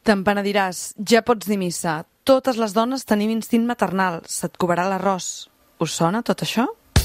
Te'n penediràs, ja pots dir missa. Totes les dones tenim instint maternal. Se't cobrarà l'arròs. Us sona tot això?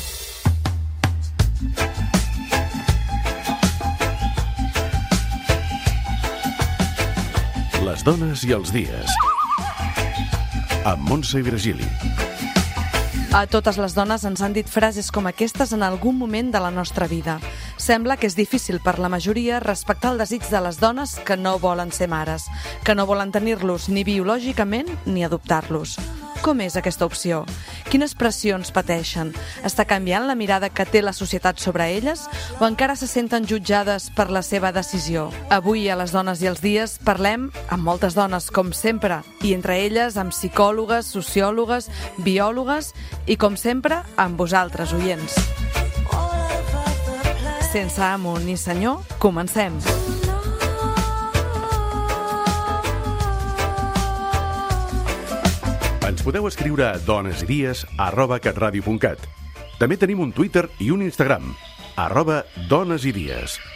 Les dones i els dies. Amb Montse i Virgili. A totes les dones ens han dit frases com aquestes en algun moment de la nostra vida. Sembla que és difícil per la majoria respectar el desig de les dones que no volen ser mares, que no volen tenir-los ni biològicament ni adoptar-los. Com és aquesta opció? Quines pressions pateixen? Està canviant la mirada que té la societat sobre elles o encara se senten jutjades per la seva decisió? Avui a Les Dones i els Dies parlem amb moltes dones, com sempre, i entre elles amb psicòlogues, sociòlogues, biòlogues i, com sempre, amb vosaltres, oients. Sense amo ni senyor, comencem. Ens podeu escriure a donesidies@catradio.cat. També tenim un Twitter i un Instagram, @donesidies.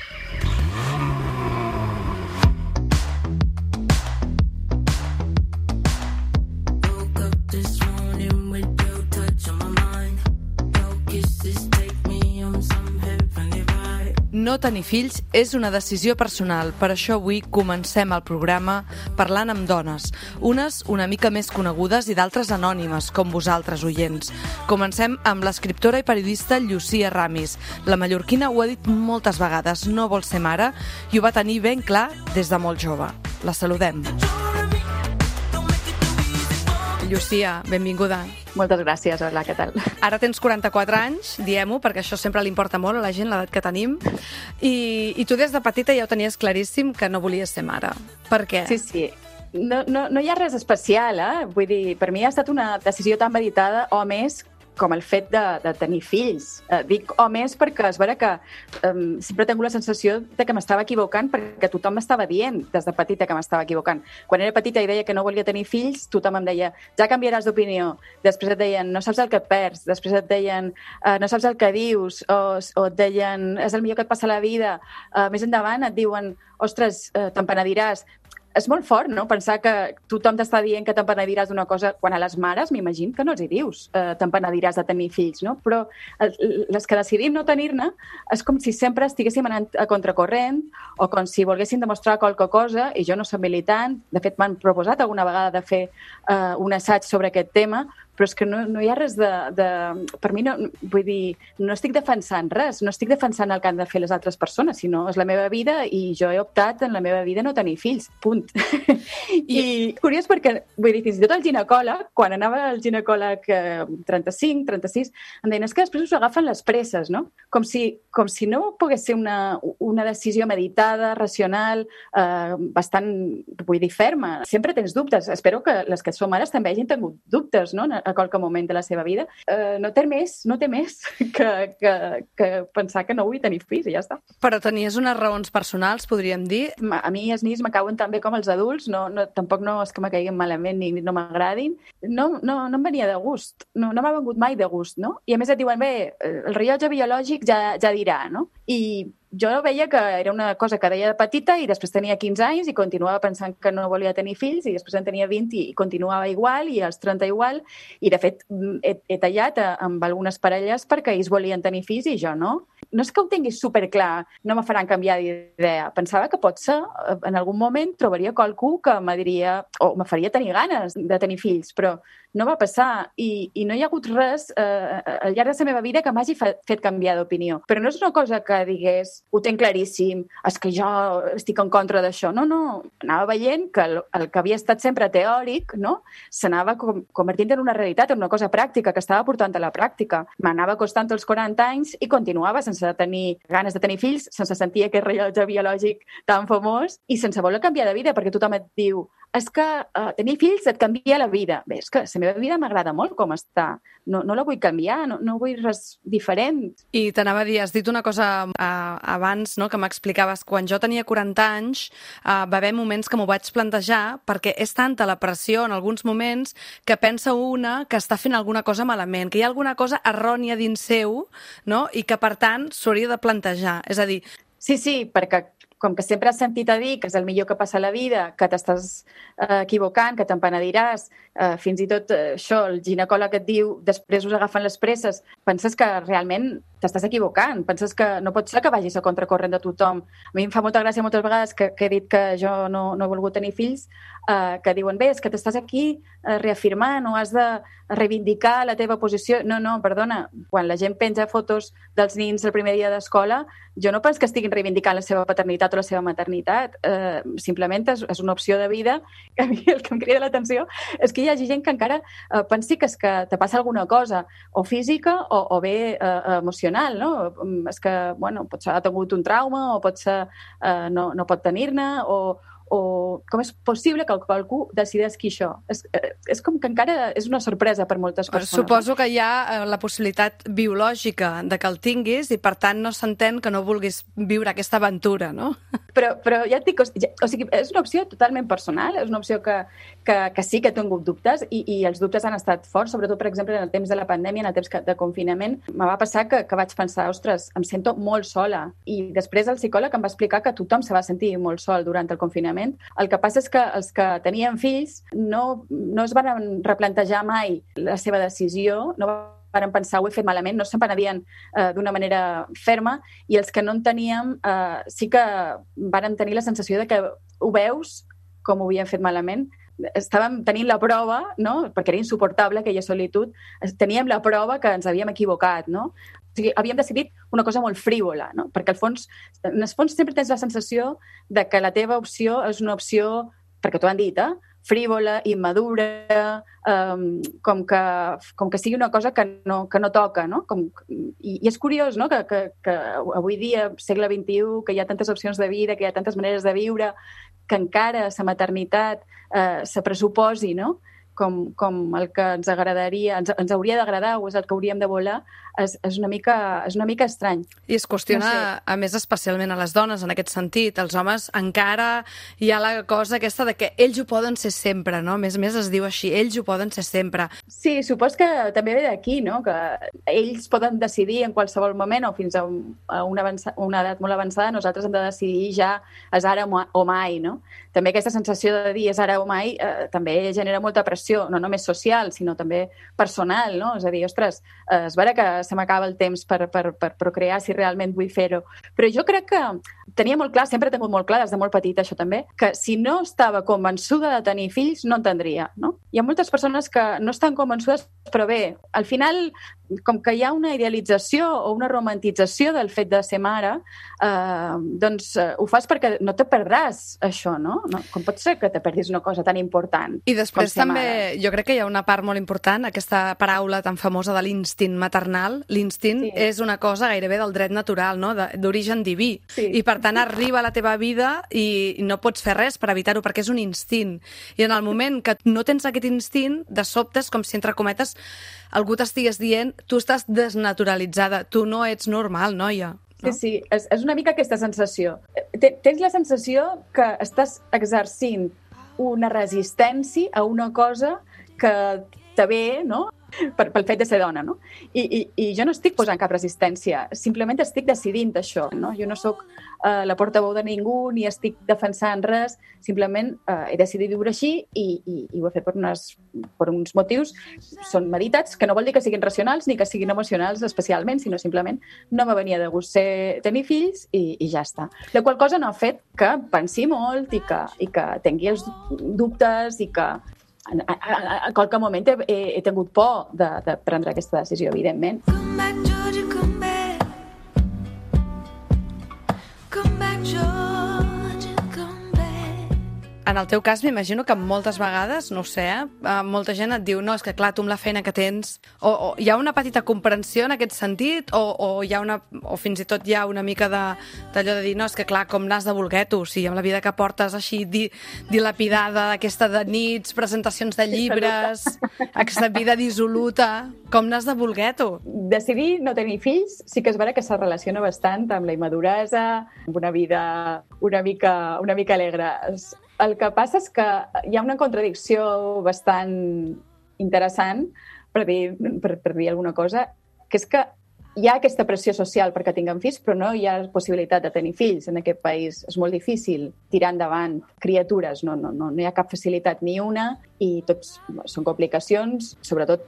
No tenir fills és una decisió personal, per això avui comencem el programa parlant amb dones, unes una mica més conegudes i d'altres anònimes, com vosaltres, oients. Comencem amb l'escriptora i periodista Llucia Ramis. La mallorquina ho ha dit moltes vegades, no vol ser mare i ho va tenir ben clar des de molt jove. La saludem. Llucia, benvinguda. Moltes gràcies, hola, què tal? Ara tens 44 anys, diem-ho, perquè això sempre li importa molt a la gent, l'edat que tenim, i tu des de petita ja ho tenies claríssim que no volies ser mare. Per què? Sí. No hi ha res especial, eh? Vull dir, per mi ha estat una decisió tan meditada, o més, com el fet de tenir fills. Dic o més perquè és vera que sempre tinc la sensació de que m'estava equivocant perquè tothom m'estava dient des de petita que m'estava equivocant. Quan era petita i deia que no volia tenir fills, tothom em deia, ja canviaràs d'opinió. Després et deien, no saps el que et perds. Després et deien, no saps el que dius. O et deien, és el millor que et passa a la vida. Més endavant et diuen, ostres, te'n penediràs. És molt fort, no?, pensar que tothom t'està dient que te'n penediràs d'una cosa, quan a les mares m'imagino que no els hi dius te'n penediràs de tenir fills, no? Però les que decidim no tenir-ne és com si sempre estiguéssim anant a contracorrent o com si volguéssim demostrar qualque cosa, i jo no soc militant, de fet m'han proposat alguna vegada de fer un assaig sobre aquest tema, però és que no hi ha res per mi, vull dir, no estic defensant res, no estic defensant el que han de fer les altres persones, sinó és la meva vida i jo he optat en la meva vida no tenir fills, punt. I curiós perquè, vull dir, fins i tot el ginecòleg, quan anava al ginecòleg 35, 36, em deien, és que després us agafen les presses, no? Com si no pogués ser una decisió meditada, racional, bastant, vull dir, ferma. Sempre tens dubtes. Espero que les que som mares també hagin tingut dubtes, no?, a qualque moment de la seva vida. No té més que pensar que no vull tenir fills i ja està. Però tenies unes raons personals, podríem dir? A mi els nins m'acaben tan bé com els adults, tampoc no és que me caiguin malament ni no m'agradin. No em venia de gust, no m'ha vengut mai de gust, no? I a més et diuen, bé, el rellotge biològic ja dirà, no? I jo veia que era una cosa que deia de petita i després tenia 15 anys i continuava pensant que no volia tenir fills i després en tenia 20 i continuava igual i als 30 igual i de fet he tallat amb algunes parelles perquè ells volien tenir fills i jo no. No és que ho tinguis superclar, no me faran canviar d'idea. Pensava que potser en algun moment trobaria qualcú que me diria o me faria tenir ganes de tenir fills, però no va passar i no hi ha hagut res al llarg de la meva vida que m'hagi fet canviar d'opinió. Però no és una cosa que digués, ho tenc claríssim, és que jo estic en contra d'això. No. Anava veient que el que havia estat sempre teòric, no?, s'anava convertint en una realitat, en una cosa pràctica que estava portant a la pràctica. M'anava costant els 40 anys i continuava sense tenir ganes de tenir fills, sense sentir aquest rellotge biològic tan famós i sense voler canviar de vida, perquè tothom et diu és que tenir fills et canvia la vida. Bé, és que la meva vida m'agrada molt com està. No la vull canviar, no vull res diferent. I t'anava a dir, has dit una cosa abans, no?, que m'explicaves. Quan jo tenia 40 anys va haver moments que m'ho vaig plantejar perquè és tanta la pressió en alguns moments que pensa una que està fent alguna cosa malament, que hi ha alguna cosa errònia dins seu, no?, i que per tant s'hauria de plantejar. És a dir... Sí, perquè com que sempre has sentit a dir que és el millor que passa a la vida, que t'estàs equivocant, que te'n penediràs, fins i tot això, el ginecòleg et diu, després us agafen les presses, penses que realment t'estàs equivocant, penses que no pot ser que vagis a contracorrent de tothom. A mi em fa molta gràcia moltes vegades que he dit que jo no he volgut tenir fills, que diuen, bé, és que t'estàs aquí reafirmant o has de reivindicar la teva posició. No, perdona, quan la gent penja fotos dels nins el primer dia d'escola, jo no penso que estiguin reivindicant la seva paternitat o la seva maternitat. Simplement és una opció de vida. A mi el que em crida l'atenció és que hi hagi gent que encara pensi que és que te passa alguna cosa, o física o bé emocional, no? És que, bueno, potser ha tingut un trauma o potser no pot tenir-ne, o com és possible que algú decideixi això. És com que encara és una sorpresa per moltes persones. Suposo que hi ha la possibilitat biològica de que el tinguis i, per tant, no s'entén que no vulguis viure aquesta aventura, no? Però ja et dic, o sigui, és una opció totalment personal, és una opció que sí que he tingut dubtes i els dubtes han estat forts, sobretot, per exemple, en el temps de la pandèmia, en el temps de confinament. Me va passar que vaig pensar, ostres, em sento molt sola. I després el psicòleg em va explicar que tothom se va sentir molt sol durant el confinament. El que passa és que els que tenien fills no es van replantejar mai la seva decisió, no van pensar, ho he fet malament, no se'n penedien d'una manera ferma, i els que no en teníem sí que van tenir la sensació de que ho veus com ho havien fet malament. Estàvem tenint la prova, no? Perquè era insuportable aquella solitud, teníem la prova que ens havíem equivocat, no? O sigui, havíem decidit una cosa molt frívola, no? Perquè en el fons sempre tens la sensació de que la teva opció és una opció, perquè t'ho han dit, frívola, immadura, com que sigui una cosa que no toca, no? I és curiós, no?, que avui dia, segle XXI, que hi ha tantes opcions de vida, que hi ha tantes maneres de viure, que encara la maternitat se pressuposi, no?, com el que ens agradaria, ens hauria d'agradar o és el que hauríem de voler, és una mica estrany. I es qüestiona, no sé, a més, especialment a les dones, en aquest sentit. Els homes encara hi ha la cosa aquesta de que ells ho poden ser sempre, no? A més es diu així, ells ho poden ser sempre. Sí, supos que també ve d'aquí, no? Que ells poden decidir en qualsevol moment o fins a una edat molt avançada, nosaltres hem de decidir ja és ara o mai, no? També aquesta sensació de dir és ara o mai també genera molta pressió, no només social, sinó també personal, no? És a dir, ostres, és vera que se m'acaba el temps per procrear si realment vull fer-ho. Però jo crec que tenia molt clar, sempre he tingut molt clar, des de molt petita això també, que si no estava convençuda de tenir fills, no en tindria, no? Hi ha moltes persones que no estan convençudes, però bé, al final, com que hi ha una idealització o una romantització del fet de ser mare, doncs ho fas perquè no te perdràs això, no? Com pot ser que te perdis una cosa tan important? I després també, jo crec que hi ha una part molt important, aquesta paraula tan famosa de l'instint maternal. L'instint és una cosa gairebé del dret natural, no?, d'origen diví. Sí. I per tant arriba a la teva vida i no pots fer res per evitar-ho perquè és un instint. I en el moment que no tens aquest instint, de sobte és com si, entre cometes, algú t'estigués dient tu estàs desnaturalitzada, tu no ets normal, noia. No? Sí, és una mica aquesta sensació. Tens la sensació que estàs exercint una resistència a una cosa que te ve, no?, pel fet de ser dona, no? I jo no estic posant cap resistència, simplement estic decidint això, no? Jo no sóc la portaveu de ningú ni estic defensant res, simplement he decidit viure així i ho he fet per uns motius, són meditats, que no vol dir que siguin racionals ni que siguin emocionals especialment, sinó simplement no me venia de gust tenir fills i ja està. La qual cosa no ha fet que pensi molt i que tingui els dubtes i que en qualque moment he tingut por de prendre aquesta decisió, evidentment. Come back, Georgia, come back. Come back, Georgia, come back. En el teu cas, m'imagino que moltes vegades, no ho sé, molta gent et diu no, és que clar, tu amb la feina que tens, o hi ha una petita comprensió en aquest sentit, o fins i tot hi ha una mica d'allò de dir, no, és que clar, com n'has de voler tu, o sigui, amb la vida que portes així dilapidada, aquesta de nits, presentacions de llibres, aquesta vida dissoluta, com n'has de voler tu? Decidir no tenir fills sí que és vera que se relaciona bastant amb la immaduresa, amb una vida una mica alegre. El que passa és que hi ha una contradicció bastant interessant, per dir alguna cosa, que és que hi ha aquesta pressió social perquè tinguem fills, però no hi ha possibilitat de tenir fills en aquest país. És molt difícil tirar endavant criatures, no hi ha cap facilitat ni una i tots són complicacions, sobretot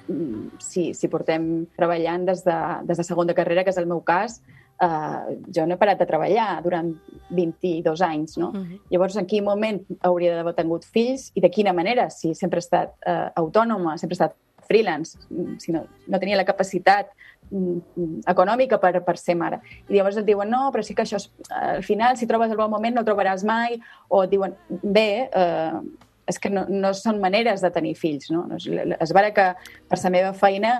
si portem treballant des de segona carrera, que és el meu cas. Jo no he parat de treballar durant 22 anys, no? Llavors, en quin moment hauria d'haver tingut fills i de quina manera? Si sempre he estat autònoma, sempre he estat freelance, si no tenia la capacitat econòmica per ser mare. I llavors et diuen, no, però sí que això, al final, si trobes el bon moment, no el trobaràs mai, o et diuen, bé, és que no són maneres de tenir fills, no? És vera que per la meva feina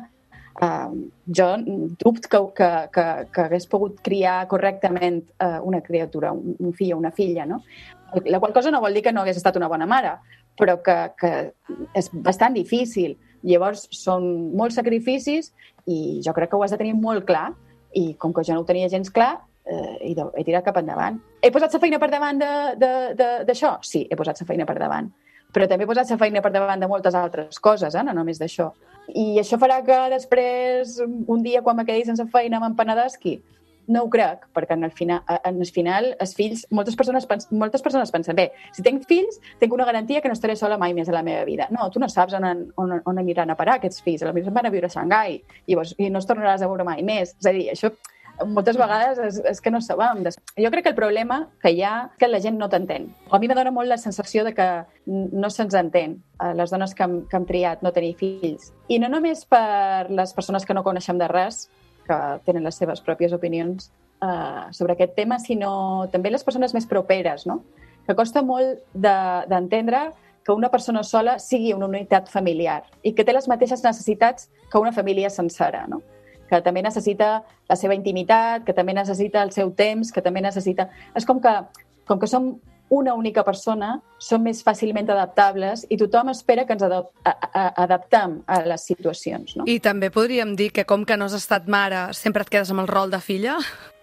jo dubto que hagués pogut criar correctament una criatura, un fill o una filla, no? La qual cosa no vol dir que no hagués estat una bona mare, però que és bastant difícil. Llavors, són molts sacrificis i jo crec que ho has de tenir molt clar i com que jo no ho tenia gens clar, he tirat cap endavant. He posat la feina per davant d'això? Sí, he posat la feina per davant. Però també he posat la feina per davant de moltes altres coses, no només d'això. I això farà que després, un dia, quan me quedi sense feina, m'empenedesqui? No ho crec, perquè en el final els fills, moltes persones pensen, bé, si tinc fills, tinc una garantia que no estaré sola mai més a la meva vida. No, tu no saps on aniran a parar aquests fills. Potser van a viure a Xangai i no es tornaràs a veure mai més. És a dir, això moltes vegades és que no sabem. Jo crec que el problema que hi ha és que la gent no t'entén. A mi me dona molt la sensació de que no se'ns entén, les dones que hem triat no tenir fills. I no només per les persones que no coneixem de res, que tenen les seves pròpies opinions sobre aquest tema, sinó també les persones més properes, no? Que costa molt d'entendre que una persona sola sigui una unitat familiar i que té les mateixes necessitats que una família sencera, no? Que també necessita la seva intimitat, que també necessita el seu temps, que també necessita... És com que som una única persona, som més fàcilment adaptables i tothom espera que ens adaptem a les situacions, no? I també podríem dir que com que no has estat mare, sempre et quedes amb el rol de filla?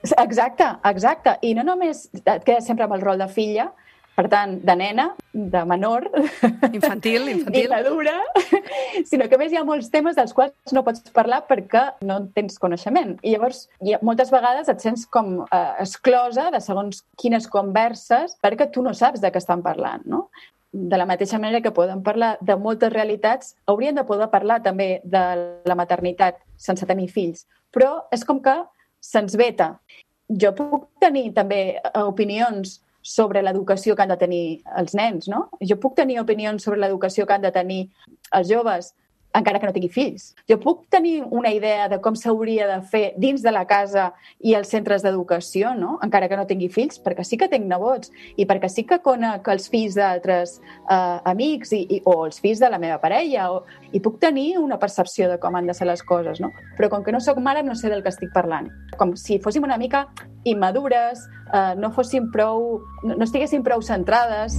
Exacte. I no només et quedes sempre amb el rol de filla, per tant, de nena, de menor, infantil, immadura, sinó que a més hi ha molts temes dels quals no pots parlar perquè no en tens coneixement. I llavors, moltes vegades et sents com exclosa de segons quines converses perquè tu no saps de què estan parlant, no? De la mateixa manera que podem parlar de moltes realitats, hauríem de poder parlar també de la maternitat sense tenir fills. Però és com que se'ns veta. Jo puc tenir també opinions sobre l'educació que han de tenir els nens, no? Jo puc tenir opinions sobre l'educació que han de tenir els joves, encara que no tingui fills. Jo puc tenir una idea de com s'hauria de fer dins de la casa i els centres d'educació, no? Encara que no tingui fills, perquè sí que tinc nebots i perquè sí que conec els fills d'altres amics o els fills de la meva parella i puc tenir una percepció de com han de ser les coses, no? Però com que no sóc mare, no sé del que estic parlant. Com si fóssim una mica immadures, no estiguéssim prou centrades.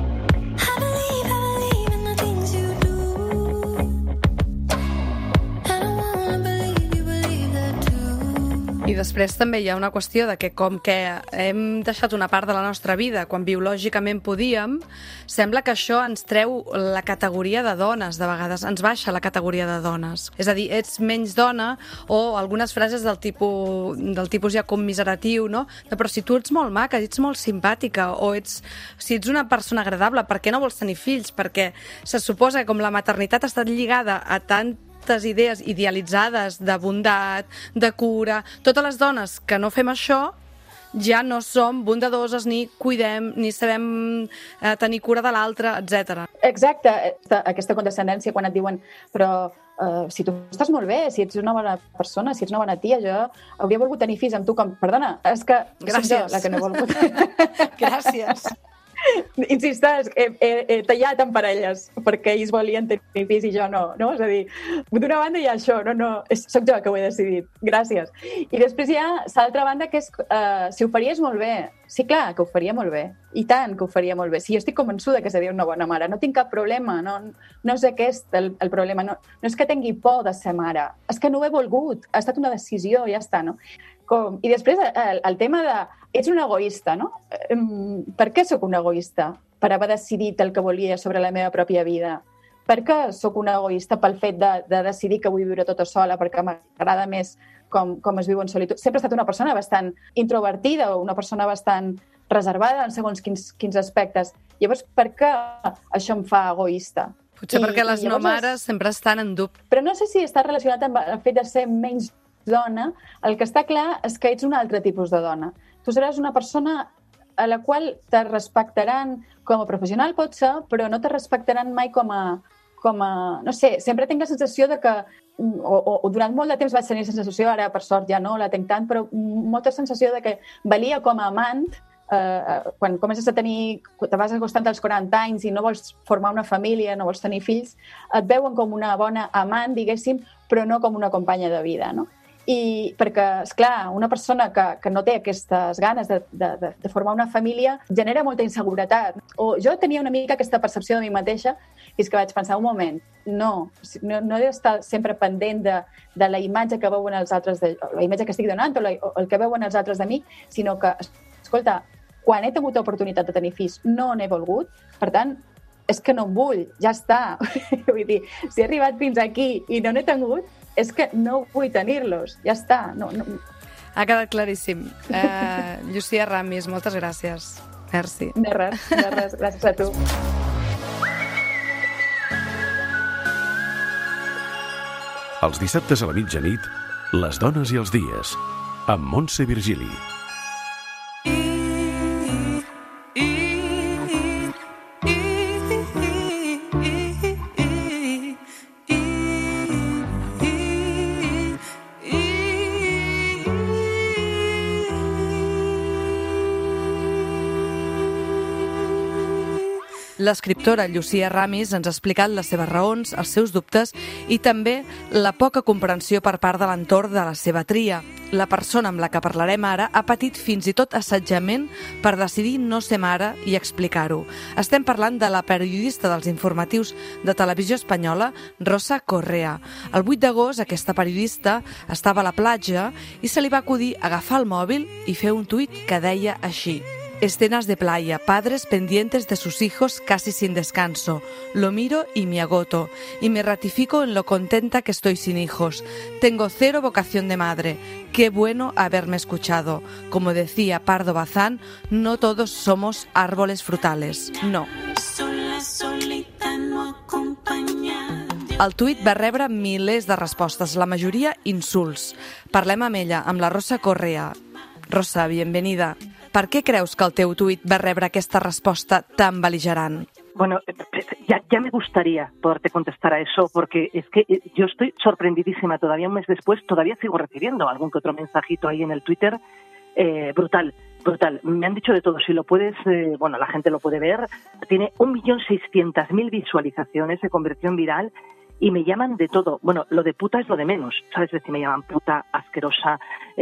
I després també hi ha una qüestió de que com que hem deixat una part de la nostra vida quan biològicament podíem, sembla que això ens treu la categoria de dones, de vegades ens baixa la categoria de dones. És a dir, ets menys dona o algunes frases del tipus ja commiseratiu, no? Però si tu ets molt maca, ets molt simpàtica o si ets una persona agradable, per què no vols tenir fills? Perquè se suposa que com la maternitat ha estat lligada a tantes idees idealitzades de bondat, de cura. Totes les dones que no fem això ja no som bondadoses, ni cuidem, ni sabem tenir cura de l'altre, etc. Exacte, aquesta condescendència quan et diuen però si tu estàs molt bé, si ets una bona persona, si ets una bona tia, jo hauria volgut tenir fills amb tu com... Perdona, és que gràcies. Soc jo la que no he volgut. Gràcies. Insisteix, he tallat en parelles perquè ells volien tenir fills i jo no? És a dir, d'una banda hi ha això, soc jo que ho he decidit, gràcies. I després hi ha l'altra banda que és si ho faries molt bé. Sí, clar, que ho faria molt bé. I tant que ho faria molt bé. Si jo estic convençuda que seria una bona mare, no tinc cap problema, no és aquest el problema, no és que tingui por de ser mare, és que no ho he volgut, ha estat una decisió, ja està, no? I després el tema de... Ets un egoista, no? Per què sóc un egoista? Per haver decidit el que volia sobre la meva pròpia vida. Per què sóc un egoista pel fet de decidir que vull viure tota sola, perquè m'agrada més com es viu en solitud. Sempre he estat una persona bastant introvertida o una persona bastant reservada en segons quins aspectes. Llavors, per què això em fa egoista? Potser perquè les no mares sempre estan en dubte. Però no sé si està relacionat amb el fet de ser menys dona. El que està clar és que ets un altre tipus de dona. Tu seràs una persona a la qual te respectaran com a professional, pot ser, però no te respectaran mai com a no sé, sempre tinc la sensació de que, o durant molt de temps vaig tenir la sensació, ara per sort ja no la tinc tant, però molta sensació de que valia com a amant, quan comences a tenir, te vas acostant als 40 anys i no vols formar una família, no vols tenir fills, et veuen com una bona amant, diguéssim, però no com una companya de vida, no? I perquè, esclar, una persona que no té aquestes ganes de formar una família genera molta inseguretat. O jo tenia una mica aquesta percepció de mi mateixa i és que vaig pensar, un moment, no he d'estar sempre pendent de la imatge que veuen els altres, la imatge que estic donant o el que veuen els altres de mi, sinó que, escolta, quan he tingut l'oportunitat de tenir fills no n'he volgut, per tant, és que no en vull, ja està. Vull dir, si he arribat fins aquí i no n'he tingut, és que no vull tenir-los, ja està. No. Ha quedat claríssim. Llucia Ramis, moltes gràcies. Merci. De res, gràcies a tu. Els dissabtes a la mitjanit, Les dones i els dies, amb Montse Virgili. L'escriptora Llucia Ramis ens ha explicat les seves raons, els seus dubtes i també la poca comprensió per part de l'entorn de la seva tria. La persona amb la que parlarem ara ha patit fins i tot assetjament per decidir no ser mare i explicar-ho. Estem parlant de la periodista dels informatius de Televisió Espanyola, Rosa Correa. El 8 d'agost, aquesta periodista estava a la platja i se li va acudir agafar el mòbil i fer un tuit que deia així: escenas de playa, padres pendientes de sus hijos casi sin descanso. Lo miro y me agoto, y me ratifico en lo contenta que estoy sin hijos. Tengo cero vocación de madre. Qué bueno haberme escuchado. Como decía Pardo Bazán, no todos somos árboles frutales. No. El tuit va rebre milers de respostes, la majoria insults. Parlem amb ella, amb la Rosa Correa. Rosa, bienvenida. Per què creus que el teu tuit va rebre aquesta resposta tan beligerant? Bueno, ya me gustaría poderte contestar a eso, porque es que yo estoy sorprendidísima. Todavía un mes después, todavía sigo recibiendo algún que otro mensajito ahí en el Twitter. Brutal. Me han dicho de todo. Si lo puedes, la gente lo puede ver. Tiene 1.600.000 visualizaciones, se convirtió en viral. Y me llaman de todo. Bueno, lo de puta es lo de menos, ¿sabes? Es decir, me llaman puta, asquerosa,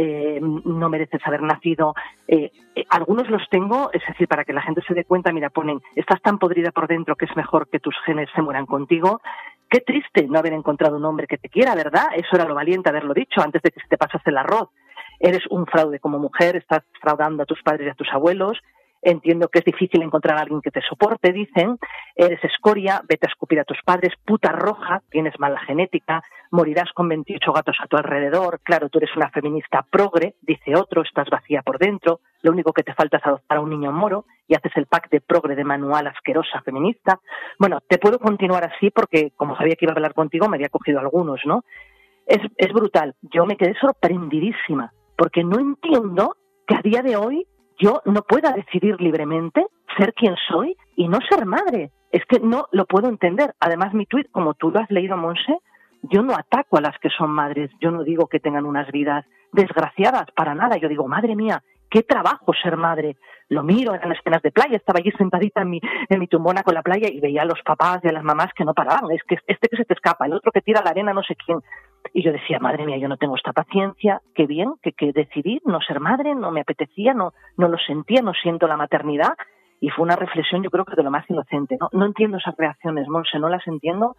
no mereces haber nacido. Algunos los tengo, es decir, para que la gente se dé cuenta, mira, ponen, estás tan podrida por dentro que es mejor que tus genes se mueran contigo. Qué triste no haber encontrado un hombre que te quiera, ¿verdad? Eso era lo valiente haberlo dicho antes de que se te pasase el arroz. Eres un fraude como mujer, estás fraudando a tus padres y a tus abuelos. Entiendo que es difícil encontrar a alguien que te soporte, dicen. Eres escoria, vete a escupir a tus padres, puta roja, tienes mala genética, morirás con 28 gatos a tu alrededor. Claro, tú eres una feminista progre, dice otro, estás vacía por dentro. Lo único que te falta es adoptar a un niño moro y haces el pack de progre de manual asquerosa feminista. Bueno, te puedo continuar así porque, como sabía que iba a hablar contigo, me había cogido algunos, ¿no? Es brutal. Yo me quedé sorprendidísima porque no entiendo que a día de hoy yo no pueda decidir libremente ser quien soy y no ser madre. Es que no lo puedo entender. Además, mi tuit, como tú lo has leído, Monse, yo no ataco a las que son madres. Yo no digo que tengan unas vidas desgraciadas, para nada. Yo digo, madre mía, qué trabajo ser madre. Lo miro, eran escenas de playa, estaba allí sentadita en mi tumbona con la playa y veía a los papás y a las mamás que no paraban. Es que este que se te escapa, el otro que tira la arena, no sé quién. Y yo decía, madre mía, yo no tengo esta paciencia, qué bien, que decidí no ser madre, no me apetecía, no lo sentía, no siento la maternidad. Y fue una reflexión, yo creo que de lo más inocente. No entiendo esas reacciones, Monse, no las entiendo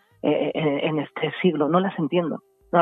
en este siglo, no las entiendo.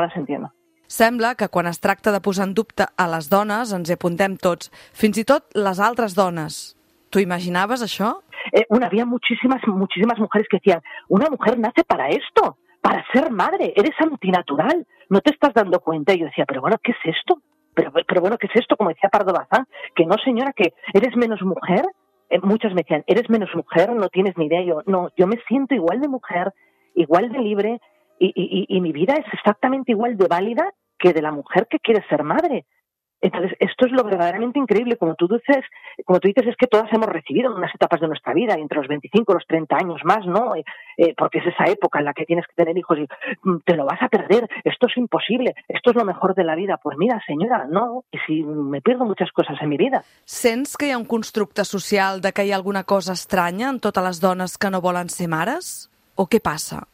Sembla que quan es tracta de posar en dubte a les dones ens hi apuntem tots, fins i tot les altres dones. ¿Tú imaginaves això? Había muchísimas mujeres que decían, una mujer nace para esto. para ser madre, eres antinatural, no te estás dando cuenta. Y yo decía, pero bueno, ¿qué es esto? Pero bueno, ¿qué es esto? Como decía Pardo Bazán, que no, señora, que eres menos mujer. Muchas me decían, eres menos mujer, no tienes ni idea. Yo me siento igual de mujer, igual de libre, y mi vida es exactamente igual de válida que de la mujer que quiere ser madre. Entonces, esto es lo verdaderamente increíble. Como tú dices, es que todas hemos recibido en unas etapas de nuestra vida, entre los 25 y los 30 años más, ¿no? Porque es esa época en la que tienes que tener hijos y te lo vas a perder, esto es imposible, esto es lo mejor de la vida. Pues mira, senyora, no, i si me pierdo muchas cosas en mi vida. Sents que hi ha un constructe social de que hi ha alguna cosa estranya en totes les dones que no volen ser mares? O què passa?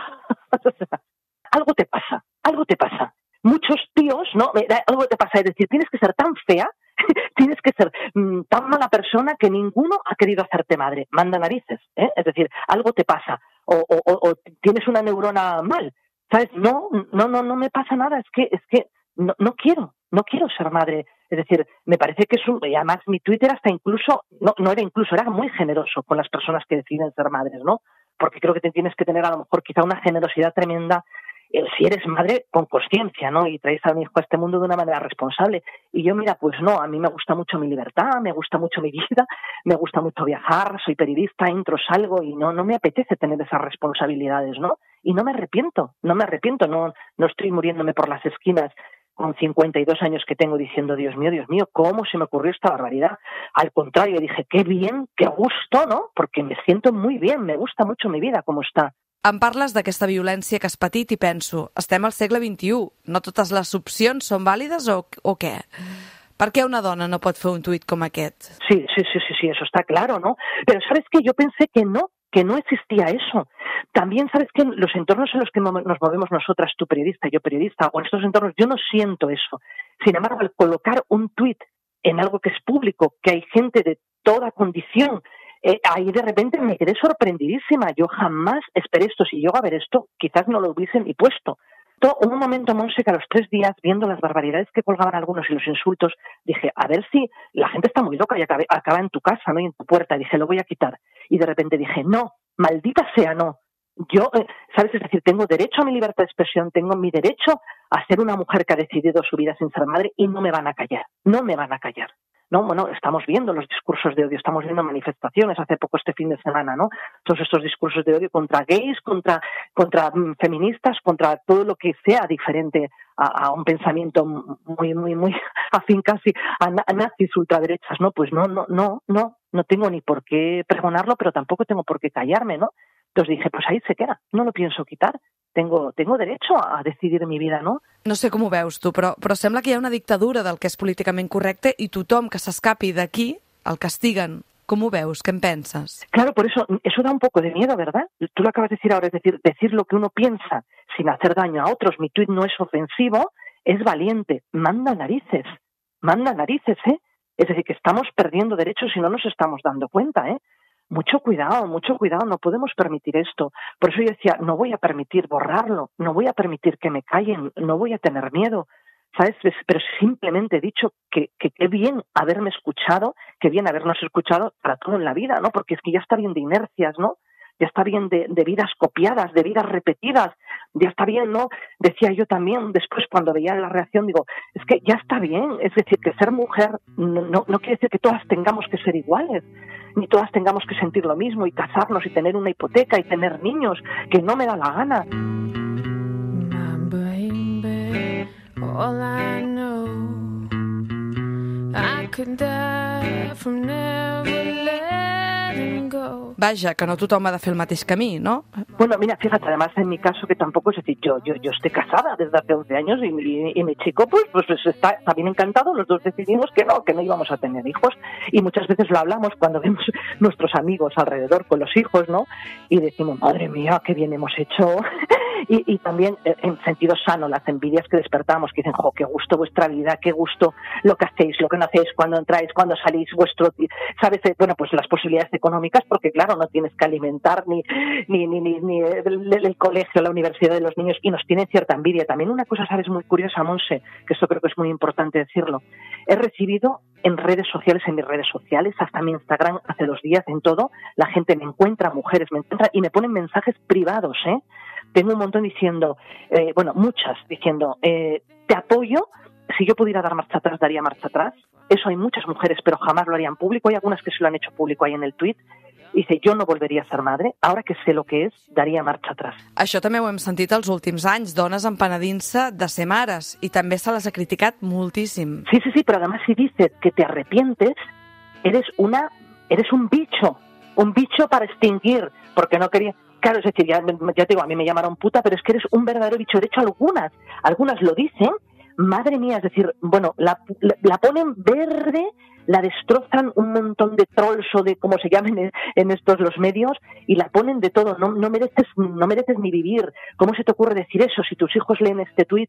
Algo te pasa. Muchos tíos, ¿no? Algo te pasa, es decir, tienes que ser tan fea, tienes que ser tan mala persona que ninguno ha querido hacerte madre. Manda narices, ¿eh? Es decir, algo te pasa, o tienes una neurona mal, ¿sabes? No me pasa nada, es que no quiero ser madre. Es decir, me parece que y además mi Twitter hasta incluso, era muy generoso con las personas que deciden ser madres, ¿no? Porque creo que te tienes que tener a lo mejor quizá una generosidad tremenda si eres madre con consciencia, ¿no? Y traes a un hijo a este mundo de una manera responsable. Y yo, mira, pues no, a mí me gusta mucho mi libertad, me gusta mucho mi vida, me gusta mucho viajar, soy periodista, entro, salgo y no me apetece tener esas responsabilidades, ¿no? Y no me arrepiento, no estoy muriéndome por las esquinas con 52 años que tengo diciendo, Dios mío, ¿cómo se me ocurrió esta barbaridad? Al contrario, dije, qué bien, qué gusto, ¿no? Porque me siento muy bien, me gusta mucho mi vida como está. Em parles d'aquesta violència que has patit i penso, estem al segle XXI, no totes les opcions són vàlides o què? Per què una dona no pot fer un tuit com aquest? Sí, eso está claro, ¿no? Pero ¿sabes qué? Yo pensé que no existía eso. También, ¿sabes qué? Los entornos en los que nos movemos nosotras, tú periodista, yo periodista, o en estos entornos, yo no siento eso. Sin embargo, al colocar un tuit en algo que es público, que hay gente de toda condición, ahí de repente me quedé sorprendidísima. Yo jamás esperé esto. Si llego a ver esto, quizás no lo hubiese ni puesto. Hubo un momento, Monse, que a los 3 días, viendo las barbaridades que colgaban algunos y los insultos, dije, a ver si la gente está muy loca y acaba en tu casa, ¿no? Y en tu puerta. Dije, lo voy a quitar. Y de repente dije, no, maldita sea, no. Yo, ¿sabes? Es decir, tengo derecho a mi libertad de expresión, tengo mi derecho a ser una mujer que ha decidido su vida sin ser madre y no me van a callar. No, bueno, estamos viendo los discursos de odio, estamos viendo manifestaciones hace poco este fin de semana, ¿no? Todos estos discursos de odio contra gays, contra feministas, contra todo lo que sea diferente a un pensamiento muy afín casi a nazis ultraderechas, ¿no? Pues no tengo ni por qué pregonarlo, pero tampoco tengo por qué callarme, ¿no? Entonces dije, pues ahí se queda, no lo pienso quitar. Tengo derecho a decidir mi vida, no? No sé com ho veus tu, però sembla que hi ha una dictadura del que és políticament correcte i tothom que s'escapi d'aquí el castiguen. Com ho veus? Què en penses? Claro, por eso da un poco de miedo, ¿verdad? Tú lo acabas de decir ahora, es decir lo que uno piensa sin hacer daño a otros. Mi tuit no es ofensivo, es valiente. Manda narices, ¿eh? Es decir, que estamos perdiendo derechos y no nos estamos dando cuenta, ¿eh? Mucho cuidado, no podemos permitir esto. Por eso yo decía, no voy a permitir borrarlo, no voy a permitir que me callen, no voy a tener miedo, ¿sabes? Pero simplemente he dicho que qué bien haberme escuchado, qué bien habernos escuchado para todo en la vida, ¿no? Porque es que ya está bien de inercias, ¿no? Ya está bien de vidas copiadas, de vidas repetidas, ya está bien, ¿no? Decía yo también después cuando veía la reacción, digo, es que ya está bien, es decir, que ser mujer no quiere decir que todas tengamos que ser iguales, ni todas tengamos que sentir lo mismo y casarnos y tener una hipoteca y tener niños, que no me da la gana. All I know, I could die from never letting go. Vaja, que no tothom ha de fer el mateix camí, ¿no? Bueno, mira, fíjate, además en mi caso que tampoco, es decir, yo estoy casada desde hace 11 años y mi chico pues está bien encantado, los dos decidimos que no íbamos a tener hijos y muchas veces lo hablamos cuando vemos nuestros amigos alrededor con los hijos, ¿no? Y decimos, madre mía, qué bien hemos hecho. Y también en sentido sano, las envidias que despertamos, que dicen, qué gusto vuestra vida, qué gusto lo que hacéis, lo que no hacéis, cuando entráis, cuando salís, ¿sabes? Bueno, pues las posibilidades económicas, porque claro, no tienes que alimentar ni el colegio, la universidad de los niños, y nos tienen cierta envidia. También una cosa, ¿sabes? Muy curiosa, Monse, que esto creo que es muy importante decirlo. He recibido en redes sociales, en mis redes sociales, hasta mi Instagram hace 2 días, en todo, la gente me encuentra, mujeres me encuentran y me ponen mensajes privados, tengo un montón diciendo, muchas diciendo, te apoyo, si yo pudiera dar marcha atrás, daría marcha atrás. Eso hay muchas mujeres, pero jamás lo harían público. Hay algunas que se lo han hecho público ahí en el tuit. Dice, yo no volveria a ser madre, ara que sé lo que és, daria marxa atrás. Això també ho hem sentit els últims anys, dones empenedint-se de ser mares, i també se les ha criticat moltíssim. Sí, pero además si dices que te arrepientes, eres un bicho para extinguir, porque no quería... Claro, es decir, ya te digo, a mí me llamaron puta, pero es que eres un verdadero bicho. De hecho, algunas lo dicen, madre mía, es decir, bueno, la ponen verde, la destrozan un montón de trolls o de como se llamen en estos los medios y la ponen de todo. No mereces ni vivir. ¿Cómo se te ocurre decir eso? Si tus hijos leen este tuit,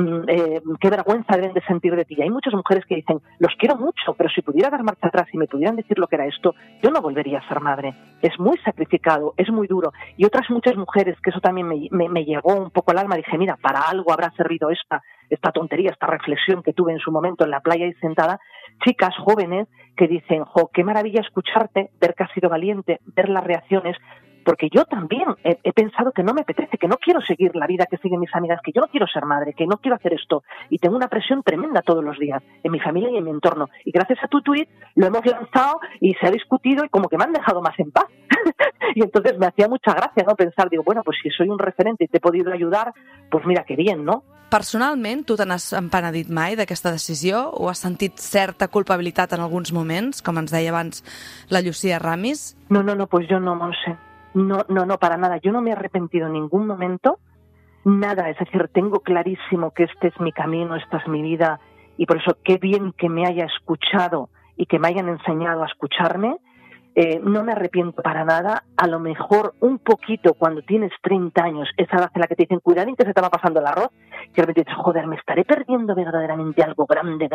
qué vergüenza deben de sentir de ti. Y hay muchas mujeres que dicen, los quiero mucho, pero si pudiera dar marcha atrás y me pudieran decir lo que era esto, yo no volvería a ser madre. Es muy sacrificado, es muy duro. Y otras muchas mujeres, que eso también me llegó un poco al alma, dije, mira, para algo habrá servido esta tontería, esta reflexión que tuve en su momento en la playa y sentada, chicas jóvenes que dicen, qué maravilla escucharte, ver que has sido valiente, ver las reacciones, porque yo también he pensado que no me apetece, que no quiero seguir la vida que siguen mis amigas, que yo no quiero ser madre, que no quiero hacer esto, y tengo una presión tremenda todos los días, en mi familia y en mi entorno, y gracias a tu tuit lo hemos lanzado y se ha discutido y como que me han dejado más en paz. Y entonces me hacía mucha gracia, ¿no? Pensar, digo, bueno, pues si soy un referente y te he podido ayudar, pues mira, qué bien, ¿no? Personalment, tu te n'has empenedit mai d'aquesta decisió o has sentit certa culpabilitat en alguns moments, com ens deia abans la Llucia Ramis? No, pues yo no, Monse. No, para nada. Yo no me he arrepentido en ningún momento, nada. Es decir, tengo clarísimo que este es mi camino, esta es mi vida, y por eso qué bien que me haya escuchado y que me hayan enseñado a escucharme. No me arrepiento para nada. A lo mejor un poquito cuando tienes 30 años, esa edad en la que te dicen, cuidadín que se te va pasando el arroz, que de repente dices, joder, me estaré perdiendo verdaderamente algo grande,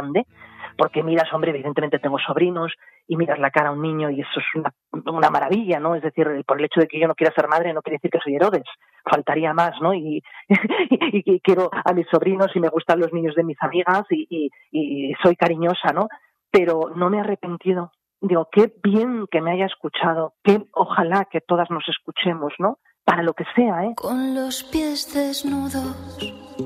porque miras, hombre, evidentemente tengo sobrinos y miras la cara a un niño y eso es una maravilla, ¿no? Es decir, por el hecho de que yo no quiera ser madre no quiere decir que soy Herodes, faltaría más, ¿no? Y quiero a mis sobrinos y me gustan los niños de mis amigas y soy cariñosa, ¿no? Pero no me he arrepentido. Digo, qué bien que me haya escuchado, ojalá que todas nos escuchemos, ¿no? Para lo que sea, ¿eh? Con los pies desnudos.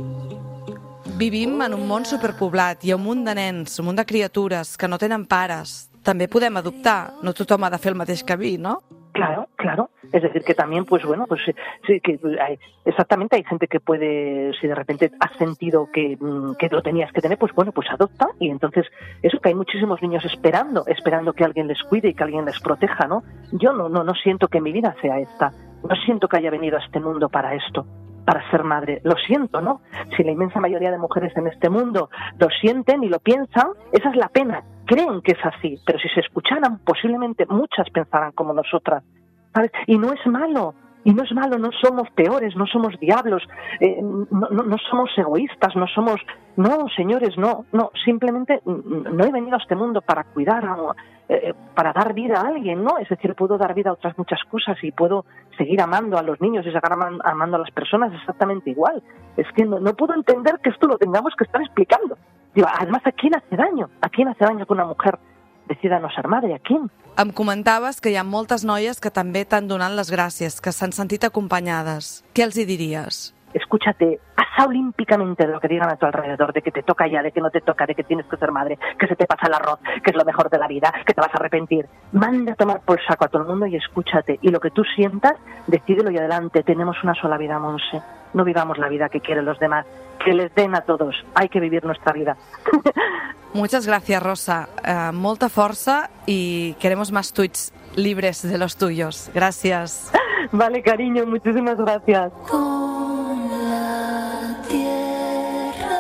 Vivim en un món superpoblat, hi ha un munt de nens, un munt de criatures que no tenen pares. També podem adoptar, no tothom ha de fer el mateix camí, ¿no? Claro. Es decir, que también, pues bueno, pues sí, que exactamente hay gente que puede, si de repente has sentido que lo tenías que tener, pues bueno, pues adopta. Y entonces, eso que hay muchísimos niños esperando que alguien les cuide y que alguien les proteja, ¿no? Yo no siento que mi vida sea esta. No siento que haya venido a este mundo para esto, para ser madre. Lo siento, ¿no? Si la inmensa mayoría de mujeres en este mundo lo sienten y lo piensan, esa es la pena. Creen que es así, pero si se escucharan, posiblemente muchas pensarán como nosotras, ¿sabes? Y no es malo, no somos peores, no somos diablos, no somos egoístas, no, señores, no, simplemente no he venido a este mundo para cuidar, para dar vida a alguien, ¿no? Es decir, puedo dar vida a otras muchas cosas y puedo seguir amando a los niños y seguir amando a las personas exactamente igual. Es que no puedo entender que esto lo tengamos que estar explicando. Digo, además, ¿a quién hace daño? ¿A quién hace daño que una mujer decida no ser madre? ¿A quién? Em comentaves que hi ha moltes noies que també t'han donat les gràcies, que s'han sentit acompanyades. Què els hi diries? Escúchate, pasa olímpicamente de lo que digan a tu alrededor, de que te toca ya, de que no te toca, de que tienes que ser madre, que se te pasa el arroz, que es lo mejor de la vida, que te vas a arrepentir. Manda a tomar por saco a todo el mundo y escúchate. Y lo que tú sientas, decídelo y adelante. Tenemos una sola vida, Monse. No vivamos la vida que quieren los demás. Que les den a todos. Hay que vivir nuestra vida. Muchas gracias, Rosa. Molta força y queremos más tweets libres de los tuyos. Gracias. Vale, cariño, muchísimas gracias. Con la tierra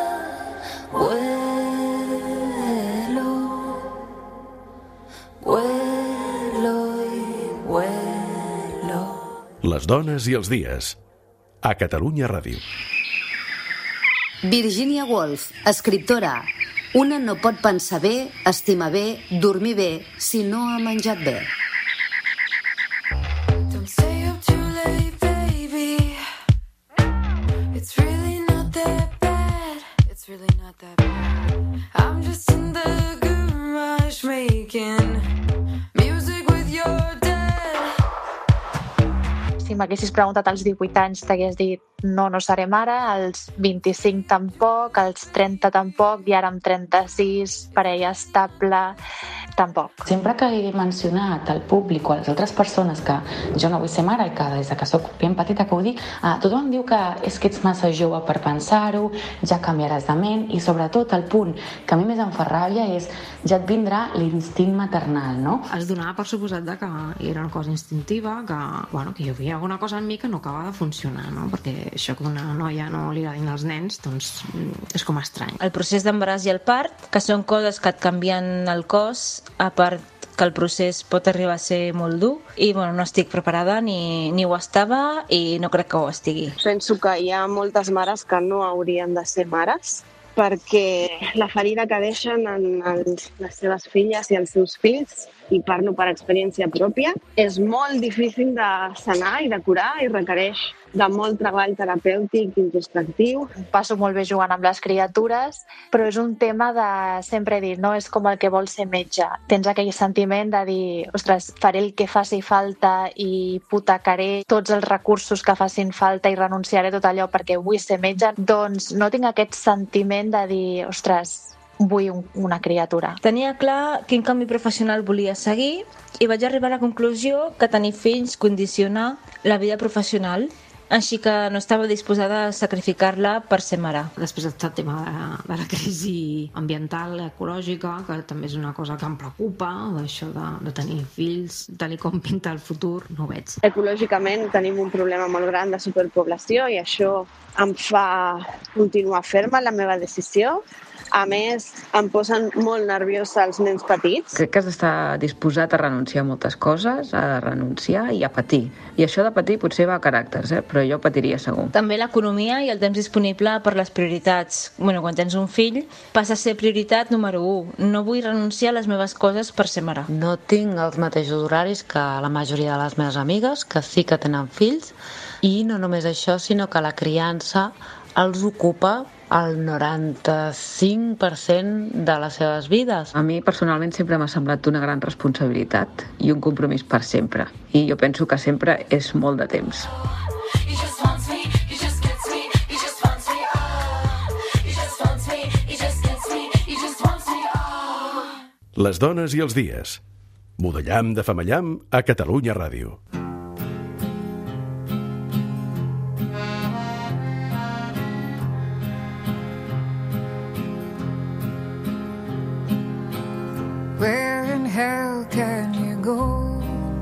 vuelo y vuelo. Les dones i els dies. A Catalunya Ràdio. Virginia Woolf, escriptora. Una no pot pensar bé, estimar bé, dormir bé, si no ha menjat bé. Don't stay up too late, baby. It's really not that bad. It's really not that bad. I'm just in the garage making music with your dad. si m'haguessis preguntat als 18 anys t'hagués dit no seré mare, als 25 tampoc, als 30 tampoc, i ara amb 36, parella estable, tampoc. Sempre que he mencionat al públic o a les altres persones que jo no vull ser mare i que des que soc ben petita que ho dic, tothom em diu que és que ets massa jove per pensar-ho, ja canviaràs de ment, i sobretot el punt que a mi més em fa ràbia és ja et vindrà l'instint maternal, no? Es donava per suposat que era una cosa instintiva, que hi havia alguna cosa en mi que no acaba de funcionar, no? Perquè això que una noia no li agradin els nens, doncs és com estrany. El procés d'embaràs i el part, que són coses que et canvien el cos, a part que el procés pot arribar a ser molt dur, i no estic preparada ni ho estava i no crec que ho estigui. Penso que hi ha moltes mares que no haurien de ser mares, perquè la ferida que deixen en les seves filles i els seus fills, i parlo per experiència pròpia, és molt difícil de sanar i de curar i requereix de molt treball terapèutic i introspectiu. Passo molt bé jugant amb les criatures, però és un tema de, sempre he dit, no és com el que vol ser metge. Tens aquell sentiment de dir, ostres, faré el que faci falta i hipotecaré tots els recursos que facin falta i renunciaré a tot allò perquè vull ser metge. Doncs no tinc aquest sentiment de dir, ostres, vull una criatura. Tenia clar quin canvi professional volia seguir i vaig arribar a la conclusió que tenir fills condiciona la vida professional, així que no estava disposada a sacrificar-la per ser mare. Després està el tema de la crisi ambiental, ecològica, que també és una cosa que em preocupa, d'això de tenir fills, tal com pinta el futur, no ho veig. Ecològicament tenim un problema molt gran de superpoblació i això em fa continuar ferma en la meva decisió. A més, em posen molt nerviosa els nens petits. Crec que has d'estar disposat a renunciar a moltes coses, a renunciar i a patir. I això de patir potser va a caràcters, però jo patiria segur. També l'economia i el temps disponible per les prioritats. Quan tens un fill, passa a ser prioritat número 1. No vull renunciar a les meves coses per ser mare. No tinc els mateixos horaris que la majoria de les meves amigues, que sí que tenen fills, i no només això, sinó que la criança els ocupa el 95% de les seves vides. A mi personalment sempre m'ha semblat una gran responsabilitat i un compromís per sempre. I jo penso que sempre és molt de temps. Les dones i els dies. Budallam de Femallam a Catalunya Ràdio. Where in hell can you go?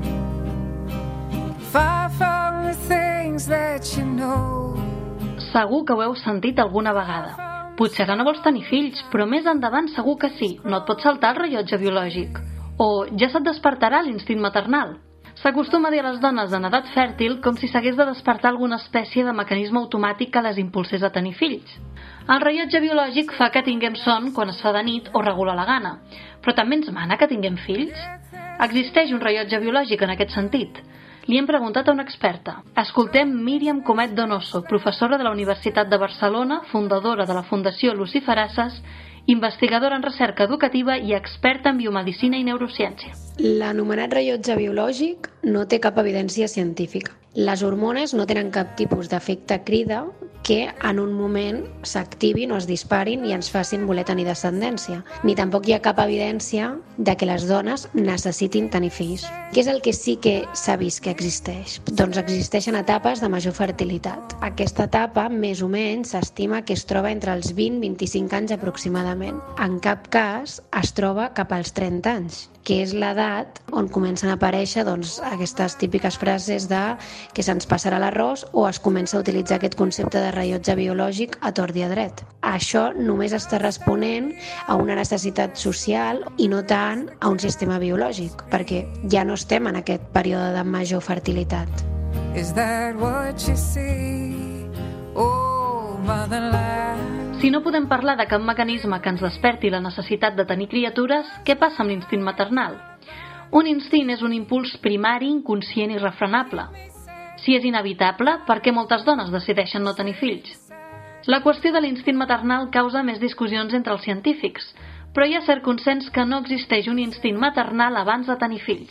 Far from the things that you know. Segur que ho heu sentit alguna vegada. Potser ara no vols tenir fills, però més endavant segur que sí. No et pot saltar el rellotge biològic. O ja se't despertarà l'instint maternal. S'acostuma a dir a les dones en edat fèrtil com si s'hagués de despertar alguna espècie de mecanisme automàtic que les impulsés a tenir fills. El rellotge biològic fa que tinguem son quan es fa de nit o regula la gana, però també ens mana que tinguem fills? Existeix un rellotge biològic en aquest sentit? Li hem preguntat a una experta. Escoltem Míriam Comet Donoso, professora de la Universitat de Barcelona, fundadora de la Fundació Luciferasses, investigadora en recerca educativa i experta en biomedicina i neurociència. L'anomenat rellotge biològic no té cap evidència científica. Les hormones no tenen cap tipus d'efecte crida que en un moment s'activin o es disparin i ens facin voler tenir descendència. Ni tampoc hi ha cap evidència de que les dones necessitin tenir fills. Què és el que sí que s'ha vist que existeix? Doncs existeixen etapes de major fertilitat. Aquesta etapa, més o menys, s'estima que es troba entre els 20 i 25 anys aproximadament. En cap cas es troba cap als 30 anys, que és l'edat on comencen a aparèixer aquestes típiques frases de que se'ns passarà l'arròs o es comença a utilitzar aquest concepte de rellotge biològic a tort i a dret. Això només està responent a una necessitat social i no tant a un sistema biològic, perquè ja no estem en aquest període de major fertilitat. Is that what you see? Oh, motherland. Si no podem parlar de cap mecanisme que ens desperti la necessitat de tenir criatures, què passa amb l'instint maternal? Un instint és un impuls primari, inconscient i refrenable. Si és inevitable, per què moltes dones decideixen no tenir fills? La qüestió de l'instint maternal causa més discussions entre els científics, però hi ha cert consens que no existeix un instint maternal abans de tenir fills.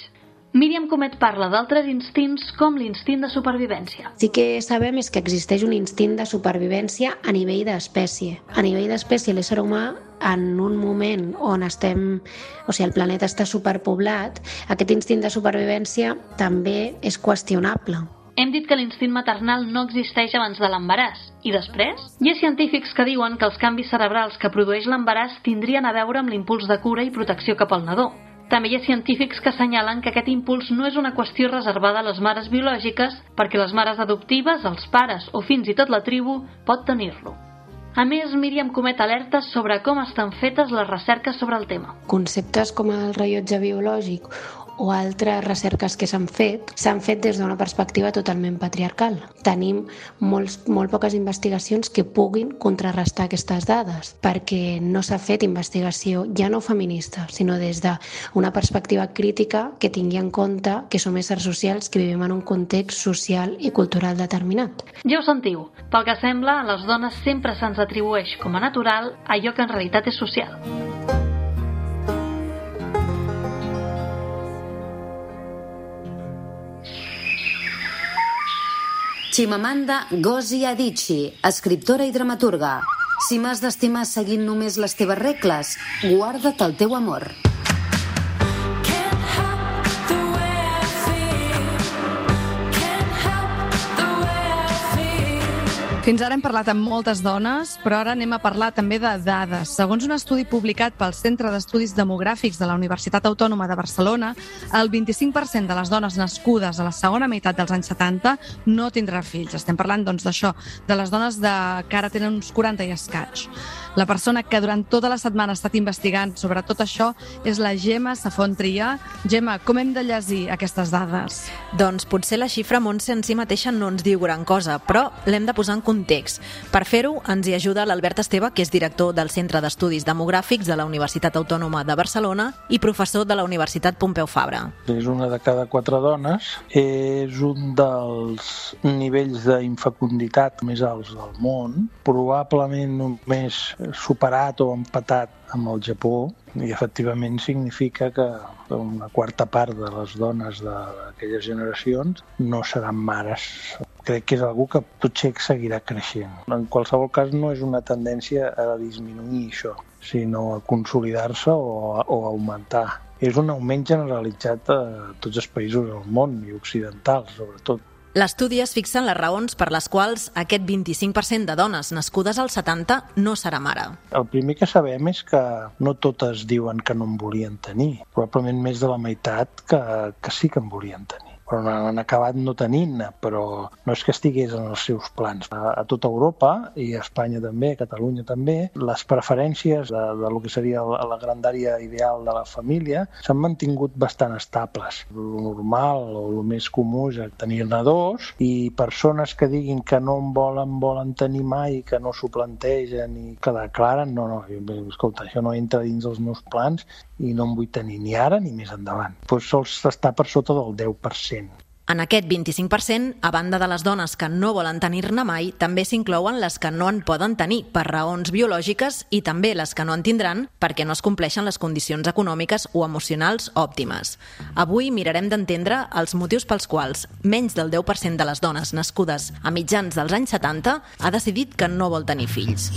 Míriam Comet parla d'altres instints com l'instint de supervivència. Sí que sabem és que existeix un instint de supervivència a nivell d'espècie. A nivell d'espècie, l'ésser humà, en un moment on el planeta està superpoblat, aquest instint de supervivència també és qüestionable. Hem dit que l'instint maternal no existeix abans de l'embaràs. I després? Hi ha científics que diuen que els canvis cerebrals que produeix l'embaràs tindrien a veure amb l'impuls de cura i protecció cap al nadó. També hi ha científics que assenyalen que aquest impuls no és una qüestió reservada a les mares biològiques, perquè les mares adoptives, els pares o fins i tot la tribu pot tenir-lo. A més, Míriam Comet alerta sobre com estan fetes les recerques sobre el tema. Conceptes com el rellotge biològic o altres recerques que s'han fet des d'una perspectiva totalment patriarcal. Tenim molt poques investigacions que puguin contrarrestar aquestes dades, perquè no s'ha fet investigació ja no feminista, sinó des d'una perspectiva crítica que tingui en compte que som éssers socials que vivim en un context social i cultural determinat. Ja ho sentiu, pel que sembla, a les dones sempre se'ns atribueix com a natural allò que en realitat és social. Chimamanda Ngozi Adichie, escriptora i dramaturga. Si m'has d'estimar seguint només les teves regles, guarda't el teu amor. Fins ara hem parlat amb moltes dones, però ara anem a parlar també de dades. Segons un estudi publicat pel Centre d'Estudis Demogràfics de la Universitat Autònoma de Barcelona, el 25% de les dones nascudes a la segona meitat dels anys 70 no tindrà fills. Estem parlant, doncs, d'això, de les dones que ara tenen uns 40 i escaig. La persona que durant tota la setmana ha estat investigant sobre tot això és la Gemma Safont Trià. Gemma, com hem de llegir aquestes dades? Doncs potser la xifra, Montse, en si mateixa no ens diu gran cosa, però l'hem de posar en context. Per fer-ho, ens hi ajuda l'Albert Esteve, que és director del Centre d'Estudis Demogràfics de la Universitat Autònoma de Barcelona i professor de la Universitat Pompeu Fabra. És una de cada 4 dones, és un dels nivells d'infecunditat més alts del món, probablement només superat o empatat amb el Japó, i efectivament significa que una quarta part de les dones d'aquelles generacions no seran mares. Crec que és algú que potser seguirà creixent. En qualsevol cas, no és una tendència a disminuir això, sinó a consolidar-se o a augmentar. És un augment generalitzat a tots els països del món, i occidentals, sobretot. L'estudi es fixa en les raons per les quals aquest 25% de dones nascudes als 70 no serà mare. El primer que sabem és que no totes diuen que no en volien tenir. Probablement més de la meitat que sí que en volien tenir. Però han acabat no tenint-ne, però no és que estigués en els seus plans. A tota Europa, i a Espanya també, a Catalunya també, les preferències de lo que seria la grandària ideal de la família s'han mantingut bastant estables. Lo normal o el més comú és tenir-ne 2, i persones que diguin que no en volen tenir mai, que no s'ho plantegen i que declaren, no, escolta, això no entra dins dels meus plans i no en vull tenir ni ara ni més endavant. Doncs sols està per sota del 10%. En aquest 25%, a banda de les dones que no volen tenir-ne mai, també s'inclouen les que no en poden tenir per raons biològiques i també les que no en tindran perquè no es compleixen les condicions econòmiques o emocionals òptimes. Avui mirarem d'entendre els motius pels quals menys del 10% de les dones nascudes a mitjans dels anys 70 ha decidit que no vol tenir fills.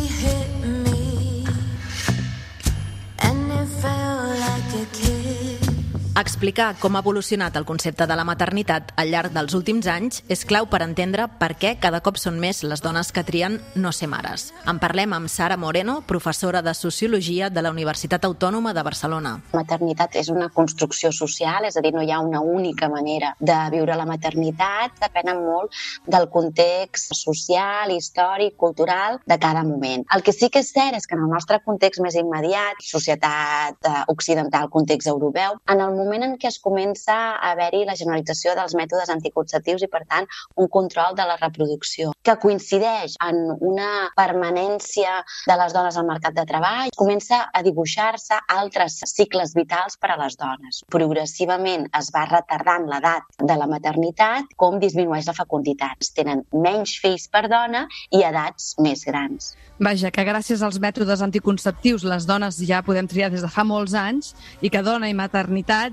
Explicar com ha evolucionat el concepte de la maternitat al llarg dels últims anys és clau per entendre per què cada cop són més les dones que trien no ser mares. En parlem amb Sara Moreno, professora de Sociologia de la Universitat Autònoma de Barcelona. La maternitat és una construcció social, és a dir, no hi ha una única manera de viure la maternitat, depèn molt del context social, històric, cultural de cada moment. El que sí que és cert és que en el nostre context més immediat, societat occidental, context europeu, en el moment en què es comença a haver-hi la generalització dels mètodes anticonceptius i, per tant, un control de la reproducció, que coincideix en una permanència de les dones al mercat de treball, comença a dibuixar-se altres cicles vitals per a les dones. Progressivament es va retardant l'edat de la maternitat, com disminueix la fecunditat. Es tenen menys fills per dona i edats més grans. Vaja, que gràcies als mètodes anticonceptius les dones ja podem triar des de fa molts anys i que dona i maternitat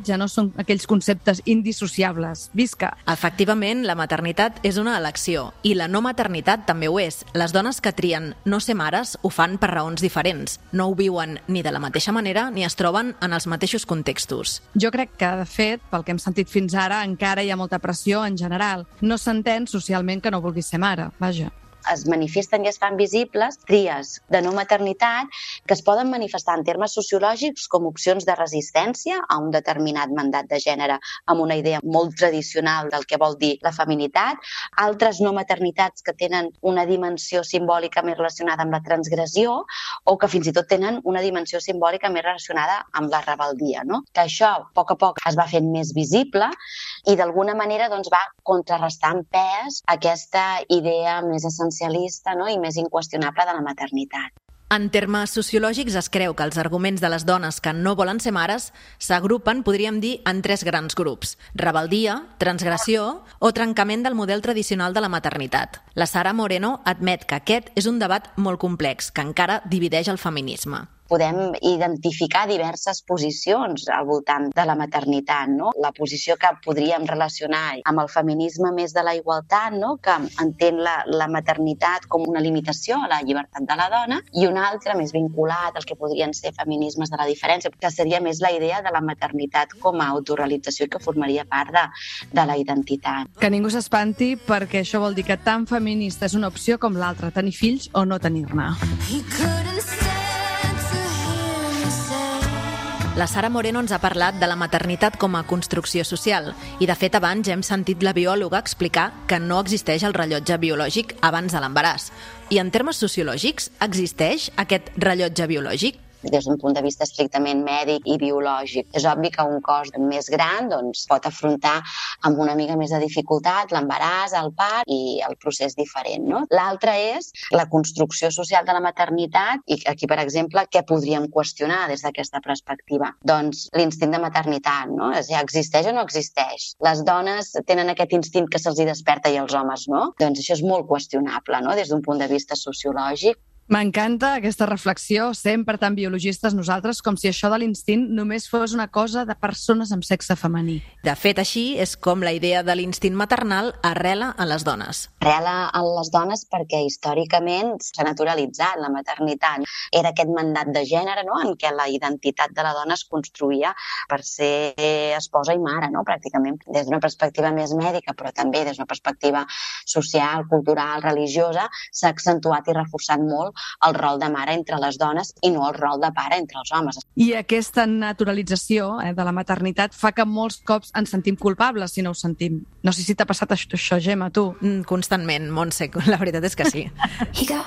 ja no són aquells conceptes indissociables. Visca! Efectivament, la maternitat és una elecció i la no maternitat també ho és. Les dones que trien no ser mares ho fan per raons diferents. No ho viuen ni de la mateixa manera ni es troben en els mateixos contextos. Jo crec que, de fet, pel que hem sentit fins ara, encara hi ha molta pressió en general. No s'entén socialment que no vulguis ser mare, vaja. Es manifesten i es fan visibles tries de no maternitat que es poden manifestar en termes sociològics com opcions de resistència a un determinat mandat de gènere amb una idea molt tradicional del que vol dir la feminitat, altres no maternitats que tenen una dimensió simbòlica més relacionada amb la transgressió o que fins i tot tenen una dimensió simbòlica més relacionada amb la rebeldia, no? Que això a poc es va fent més visible i d'alguna manera doncs, va contrarrestar en pes aquesta idea més essencialista, no? I més inqüestionable de la maternitat. En termes sociològics es creu que els arguments de les dones que no volen ser mares s'agrupen, podríem dir, en 3 grans grups: rebeldia, transgressió o trencament del model tradicional de la maternitat. La Sara Moreno admet que aquest és un debat molt complex que encara divideix el feminisme. Podem identificar diverses posicions al voltant de la maternitat, no? La posició que podríem relacionar amb el feminisme més de la igualtat, no? Que entén la maternitat com una limitació a la llibertat de la dona, i una altra més vinculat als que podrien ser feminismes de la diferència, que seria més la idea de la maternitat com a autorrealització que formaria part de la identitat. Que ningú s'espanti, perquè això vol dir que tan feminista és una opció com l'altra, tenir fills o no tenir-ne. La Sara Moreno ens ha parlat de la maternitat com a construcció social i, de fet, abans hem sentit la biòloga explicar que no existeix el rellotge biològic abans de l'embaràs. I en termes sociològics, existeix aquest rellotge biològic? Des d'un punt de vista estrictament mèdic i biològic. És obvi que un cos més gran doncs, pot afrontar amb una mica més de dificultat l'embaràs, el part i el procés diferent. No? L'altre és la construcció social de la maternitat i aquí, per exemple, què podríem qüestionar des d'aquesta perspectiva? Doncs l'instint de maternitat, no? Ja existeix o no existeix? Les dones tenen aquest instint que se'ls hi desperta i els homes no? Doncs això és molt qüestionable, no? Des d'un punt de vista sociològic. M'encanta aquesta reflexió, sempre tan biologistes nosaltres, com si això de l'instint només fos una cosa de persones amb sexe femení. De fet, així és com la idea de l'instint maternal arrela en les dones. Arrela en les dones perquè històricament s'ha naturalitzat la maternitat. Era aquest mandat de gènere, no?, en què la identitat de la dona es construïa per ser esposa i mare, no?, pràcticament des d'una perspectiva més mèdica, però també des d'una perspectiva social, cultural, religiosa, s'ha accentuat i reforçat molt el rol de mare entre les dones i no el rol de pare entre els homes. I aquesta naturalització de la maternitat fa que molts cops ens sentim culpables si no ho sentim. No sé si t'ha passat això, Gemma, tu. Constantment, Montse, la veritat és que sí. He got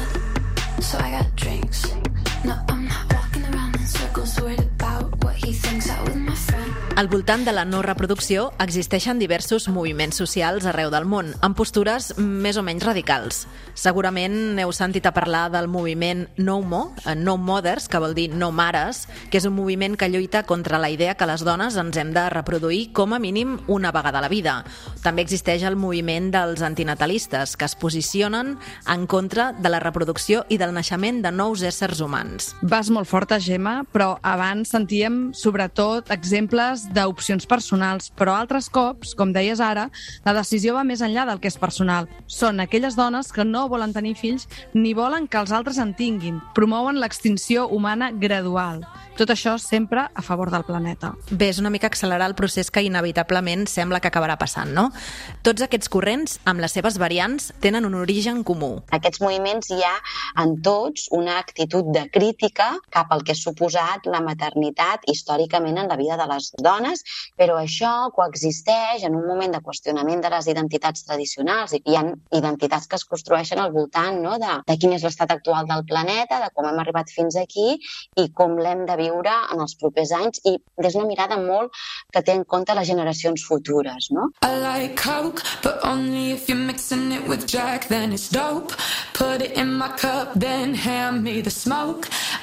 mad, so I got drinks. No, I'm not walking around in circles worried about what he thinks out with my friend. Al voltant de la no reproducció existeixen diversos moviments socials arreu del món, amb postures més o menys radicals. Segurament heu sentit a parlar del moviment NOMO, No Mothers, que vol dir no mares, que és un moviment que lluita contra la idea que les dones ens hem de reproduir com a mínim una vegada a la vida. També existeix el moviment dels antinatalistes, que es posicionen en contra de la reproducció i del naixement de nous éssers humans. Vas molt forta, Gemma, però abans sentíem sobretot exemples d'opcions personals, però altres cops, com deies ara, la decisió va més enllà del que és personal. Són aquelles dones que no volen tenir fills ni volen que els altres en tinguin. Promouen l'extinció humana gradual. Tot això sempre a favor del planeta. Bé, és una mica accelerar el procés que inevitablement sembla que acabarà passant, no? Tots aquests corrents, amb les seves variants, tenen un origen comú. Aquests moviments hi ha en tots una actitud de crítica cap al que ha suposat la maternitat històricament en la vida de les dones, però això coexisteix en un moment de qüestionament de les identitats tradicionals. Hi ha identitats que es construeixen al voltant, no?, de quin és l'estat actual del planeta, de com hem arribat fins aquí i com l'hem de viure en els propers anys i des d'una mirada molt que té en compte les generacions futures, no? I like Coke, but only if you're mixing it with Jack, then it's dope. Put it in my cup, then hand me the smoke.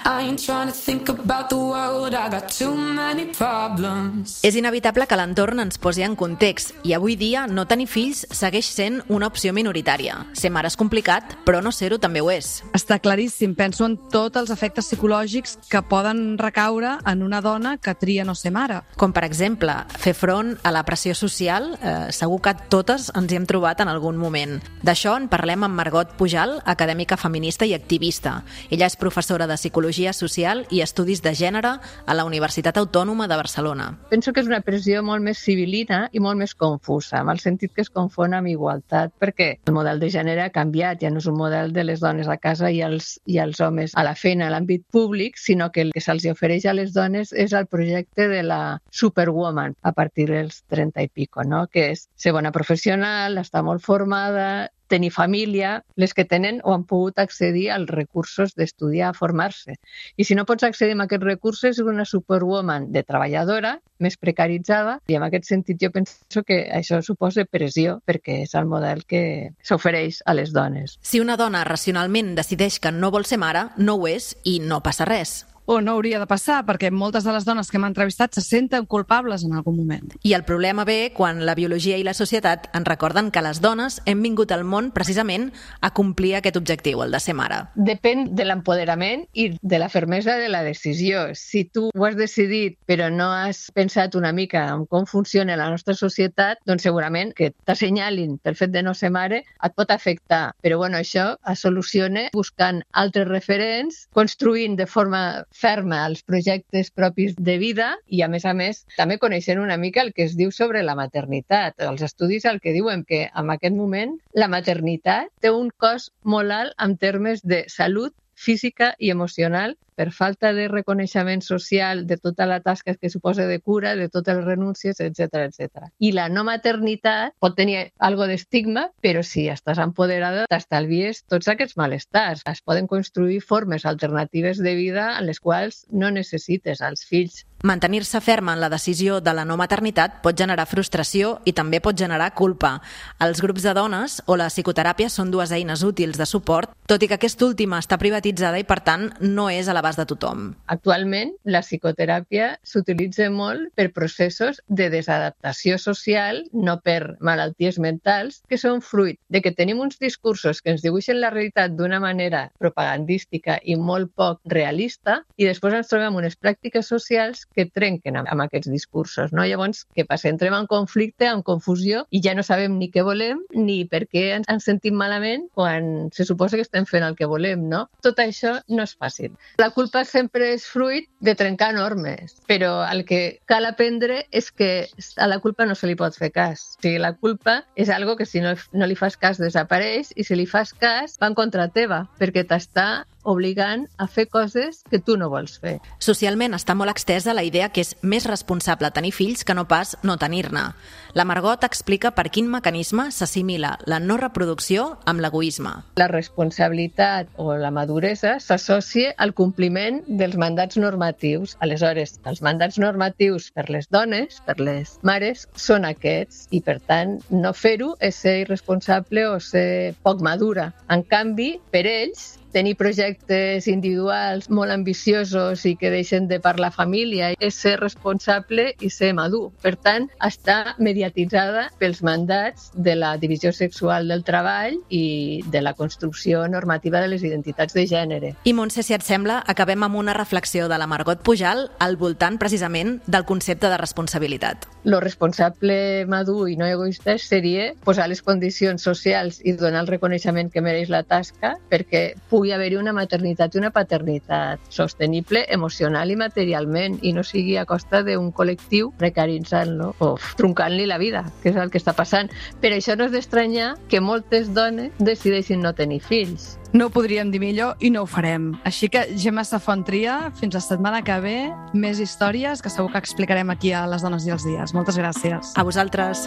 I ain't trying to think about the world, I got too many problems. És inevitable que l'entorn ens posi en context i avui dia no tenir fills segueix sent una opció minoritària. Ser mare és complicat, però no ser-ho també ho és. Està claríssim, penso en tots els efectes psicològics que poden recaure en una dona que tria no ser mare. Com per exemple, fer front a la pressió social, segur que totes ens hi hem trobat en algun moment. D'això en parlem amb Margot Pujal, acadèmica feminista i activista. Ella és professora de Psicologia Social i Estudis de Gènere a la Universitat Autònoma de Barcelona. Penso que és una pressió molt més civilina i molt més confusa, en el sentit que es confon amb igualtat, perquè el model de gènere ha canviat, ja no és un model de les dones a casa i els homes a la feina, a l'àmbit públic, sinó que el que se'ls ofereix a les dones és el projecte de la superwoman a partir dels 30 i pico, no? Que és ser bona professional, estar molt formada, tenir família, les que tenen o han pogut accedir als recursos d'estudiar, formar-se. I si no pots accedir a aquests recursos, és una superwoman de treballadora, més precaritzada, i en aquest sentit jo penso que això suposa pressió, perquè és el model que s'ofereix a les dones. Si una dona racionalment decideix que no vol ser mare, no ho és i no passa res. O no hauria de passar, perquè moltes de les dones que hem entrevistat se senten culpables en algun moment. I el problema ve quan la biologia i la societat ens recorden que les dones hem vingut al món precisament a complir aquest objectiu, el de ser mare. Depèn de l'empoderament i de la fermesa de la decisió. Si tu ho has decidit però no has pensat una mica en com funciona la nostra societat, doncs segurament que t'assenyalin pel fet de no ser mare et pot afectar. Però bueno, això es soluciona buscant altres referents, construint de forma ferma els projectes propis de vida i, a més, també coneixent una mica el que es diu sobre la maternitat. Els estudis el que diuen que en aquest moment la maternitat té un cost molt alt en termes de salut física i emocional per falta de reconeixement social de tota la tasca que suposa de cura, de totes les renúncies, etc etc. I la no maternitat pot tenir algo d'estigma, però si estàs empoderada t'estalvies tots aquests malestars. Es poden construir formes alternatives de vida en les quals no necessites els fills. Mantenir-se ferma en la decisió de la no maternitat pot generar frustració i també pot generar culpa. Els grups de dones o la psicoteràpia són dues eines útils de suport, tot i que aquesta última està privatitzada i, per tant, no és a l'abast de tothom. Actualment, la psicoteràpia s'utilitza molt per processos de desadaptació social, no per malalties mentals, que són fruit de que tenim uns discursos que ens dibuixen la realitat d'una manera propagandística i molt poc realista, i després ens trobem unes pràctiques socials que trenquen amb aquests discursos, no? Llavors, què passa? Entrem en conflicte, en confusió, i ja no sabem ni què volem ni per què ens sentim malament quan se suposa que estem fent el que volem, no? Tot això no és fàcil. La culpa sempre és fruit de trencar normes, però el que cal aprendre és que a la culpa no se li pot fer cas. O sigui, la culpa és algo que si no li fas cas desapareix, i si li fas cas va en contra teva, perquè t'està obligant a fer coses que tu no vols fer. Socialment està molt extesa la idea que és més responsable tenir fills que no pas no tenir-ne. La Margot explica per quin mecanisme s'assimila la no reproducció amb l'egoisme. La responsabilitat o la maduresa s'associa al compliment dels mandats normatius. Aleshores, els mandats normatius per les dones, per les mares, són aquests, i per tant no fer-ho és ser irresponsable o ser poc madura. En canvi, per ells, tenir projectes individuals molt ambiciosos i que deixen de part la família és ser responsable i ser madur. Per tant, està mediatitzada pels mandats de la divisió sexual del treball i de la construcció normativa de les identitats de gènere. I Montse, si et sembla, acabem amb una reflexió de la Margot Pujal al voltant precisament del concepte de responsabilitat. Lo responsable, madur i no egoista seria posar les condicions socials i donar el reconeixement que mereix la tasca perquè pugui haver-hi una maternitat i una paternitat sostenible emocional i materialment, i no sigui a costa d'un col·lectiu precaritzant-lo o truncant-li la vida, que és el que està passant. Per això no és d'estranyar que moltes dones decideixin no tenir fills. No ho podríem dir millor i no ho farem. Així que, Gemma Safontria, fins la setmana que ve, més històries que segur que explicarem aquí a Les Dones i els Dies. Moltes gràcies. A vosaltres.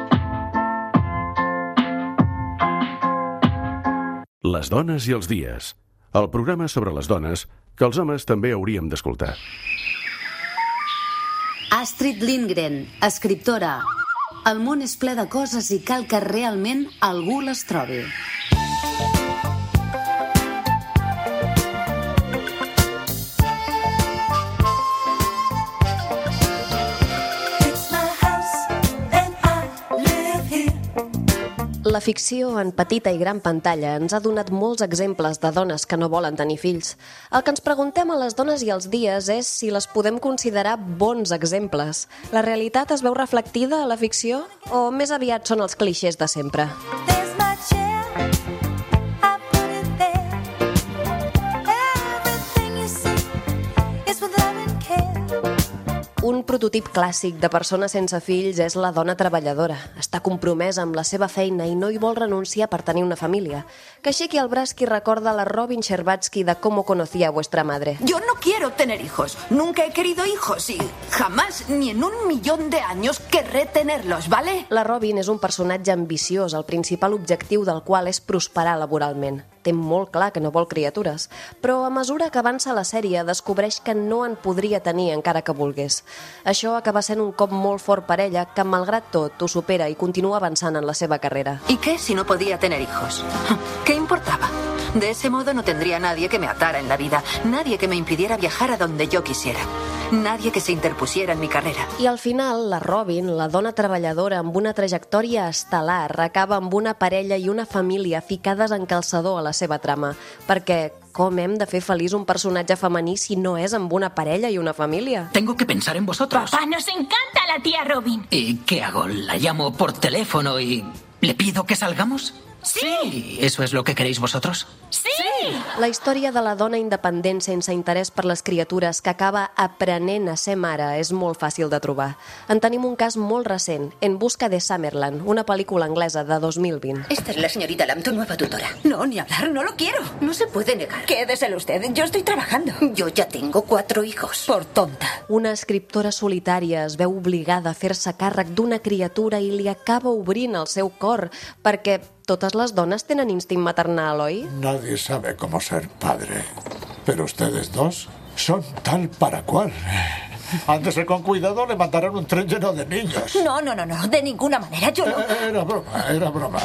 Les dones i els dies. El programa sobre les dones que els homes també hauríem d'escoltar. Astrid Lindgren, escriptora. El món és ple de coses i cal que realment algú les trobi. La ficció en petita i gran pantalla ens ha donat molts exemples de dones que no volen tenir fills. El que ens preguntem a les dones i als dies és si les podem considerar bons exemples. La realitat es veu reflectida a la ficció o més aviat són els clixés de sempre? Un prototip clàssic de persona sense fills és la dona treballadora. Està compromesa amb la seva feina i no hi vol renunciar per tenir una família. Que aixequi el braç qui recorda la Robin Scherbatsky de Cómo conocía a vuestra madre. Yo no quiero tener hijos. Nunca he querido hijos y jamás, ni en 1.000.000 de años, querré tenerlos, ¿vale? La Robin és un personatge ambiciós, el principal objectiu del qual és prosperar laboralment. Té molt clar que no vol criatures, però a mesura que avança la sèrie descobreix que no en podria tenir encara que volgués. Això acaba sent un cop molt fort per ella, que malgrat tot ho supera i continua avançant en la seva carrera. ¿Y qué si no podía tener hijos? ¿Qué importaba? De ese modo no tendría nadie que me atara en la vida, nadie que me impidiera viajar a donde yo quisiera, nadie que se interpusiera en mi carrera. I al final, la Robin, la dona treballadora amb una trajectòria estel·lar, acaba amb una parella i una família ficades en calçador a la seva trama, perquè com hem de fer feliç un personatge femení si no és amb una parella i una família? Tengo que pensar en vosotros. Papá, nos encanta la tía Robin. ¿Y qué hago? ¿La llamo por teléfono y le pido que salgamos? Sí. ¿Eso es lo que queréis vosotros? Sí! La història de la dona independent sense interès per les criatures que acaba aprenent a ser mare és molt fàcil de trobar. En tenim un cas molt recent, En busca de Summerland, una pel·lícula anglesa de 2020. Esta es la señorita Lam, tu nueva tutora. No, ni hablar, no lo quiero. No se puede negar. Quédeselo usted, yo estoy trabajando. Yo ya tengo 4 hijos. Por tonta. Una escriptora solitària es veu obligada a fer-se càrrec d'una criatura i li acaba obrint el seu cor, perquè totes les dones tenen instint maternal, oi? Nadie sabe cómo ser padre, pero ustedes dos son tal para cual. Ándese con cuidado, le mandarán un tren lleno de niños. No, de ninguna manera, yo no... Era broma.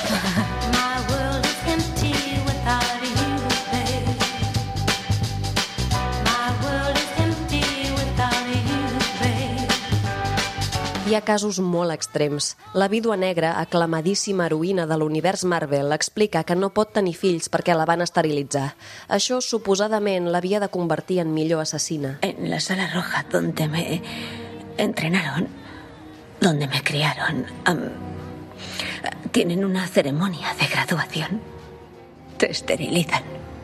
Hi ha casos molt extrems. La vídua negra, aclamadíssima heroïna de l'univers Marvel, explica que no pot tenir fills perquè la van esterilitzar. Això, suposadament, l'havia de convertir en millor assassina. En la sala roja donde me entrenaron, donde me criaron, tienen una ceremonia de graduación. Te esterilizan.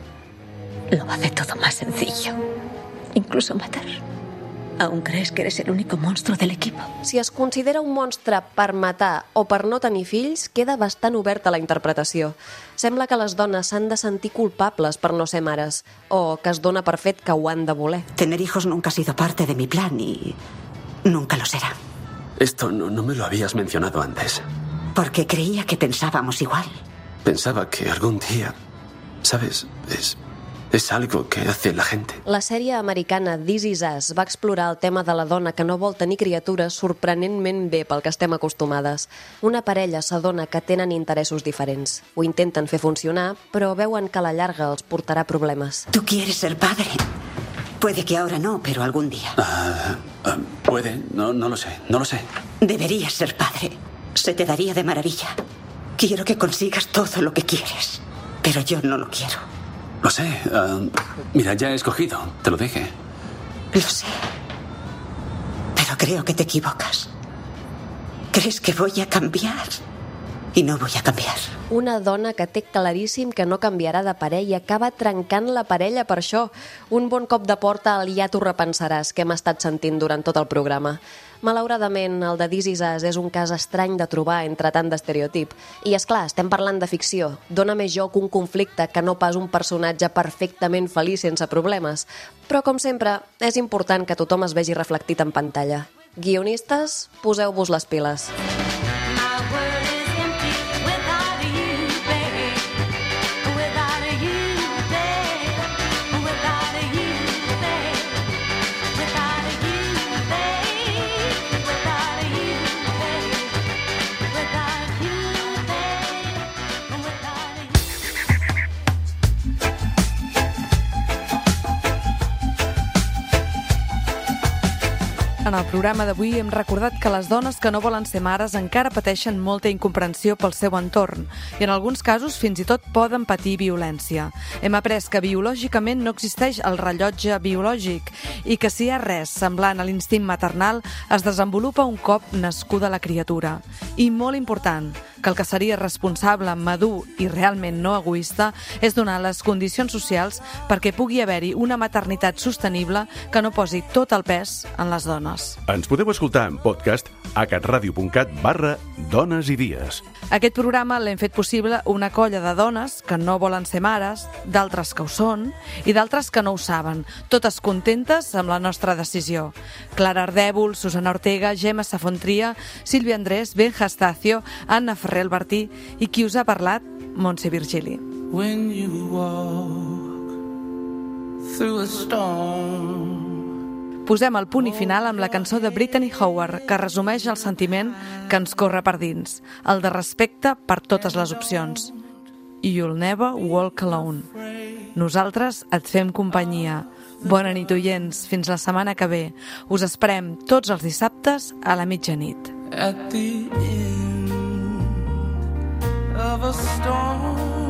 Lo hace todo más sencillo. Incluso matar. ¿Aún crees que eres el único monstruo del equipo? Si es considera un monstre per matar o per no tenir fills, queda bastant oberta la interpretació. Sembla que les dones s'han de sentir culpables per no ser mares, o que es dona per fet que ho han de voler. Tener hijos nunca ha sido parte de mi plan y nunca lo será. Esto no me lo habías mencionado antes. Porque creía que pensábamos igual. Pensaba que algún día, ¿sabes? És algo que hace la gente. La sèrie americana This Is Us va explorar el tema de la dona que no vol tenir criatures sorprenentment bé pel que estem acostumades. Una parella s'adona que tenen interessos diferents. Ho intenten fer funcionar, però veuen que a la llarga els portarà problemes. ¿Tú quieres ser padre? Puede que ahora no, pero algún día. Puede, no lo sé. Deberías ser padre. Se te daría de maravilla. Quiero que consigas todo lo que quieres, pero yo no lo quiero. Lo sé. Mira, ya he escogido. Te lo dije. Lo sé. Pero creo que te equivocas. ¿Crees que voy a cambiar? I no voy a canviar. Una dona que té claríssim que no canviarà de parella i acaba trencant la parella per això. Un bon cop de porta al ja t'ho repensaràs que hem estat sentint durant tot el programa. Malauradament, el de This Is Us és un cas estrany de trobar entre tant d'estereotip. I, és clar, estem parlant de ficció. Dóna més joc un conflicte que no pas un personatge perfectament feliç sense problemes. Però, com sempre, és important que tothom es vegi reflectit en pantalla. Guionistes, poseu-vos les piles. En En el programa d'avui hem recordat que les dones que no volen ser mares encara pateixen molta incomprensió pel seu entorn i en alguns casos fins i tot poden patir violència. Hem après que biològicament no existeix el rellotge biològic i que si hi ha res semblant a l'instint maternal es desenvolupa un cop nascuda la criatura. I molt important, que el que seria responsable, madur i realment no egoista és donar les condicions socials perquè pugui haver-hi una maternitat sostenible que no posi tot el pes en les dones. Ens podeu escoltar en podcast a catradio.cat/dones i dies. Aquest programa l'hem fet possible una colla de dones que no volen ser mares, d'altres que ho són i d'altres que no ho saben, totes contentes amb la nostra decisió. Clara Ardèvol, Susana Ortega, Gemma Safontria, Sílvia Andrés, Ben Hastacio, Anna Ferrer Albertí i qui us ha parlat, Montse Virgili. When you walk through a storm. Posem el punt i final amb la cançó de Brittany Howard, que resumeix el sentiment que ens corre per dins, el de respecte per totes les opcions. You'll never walk alone. Nosaltres et fem companyia. Bona nit, oients. Fins la setmana que ve. Us esperem tots els dissabtes a la mitjanit. At the end of a storm.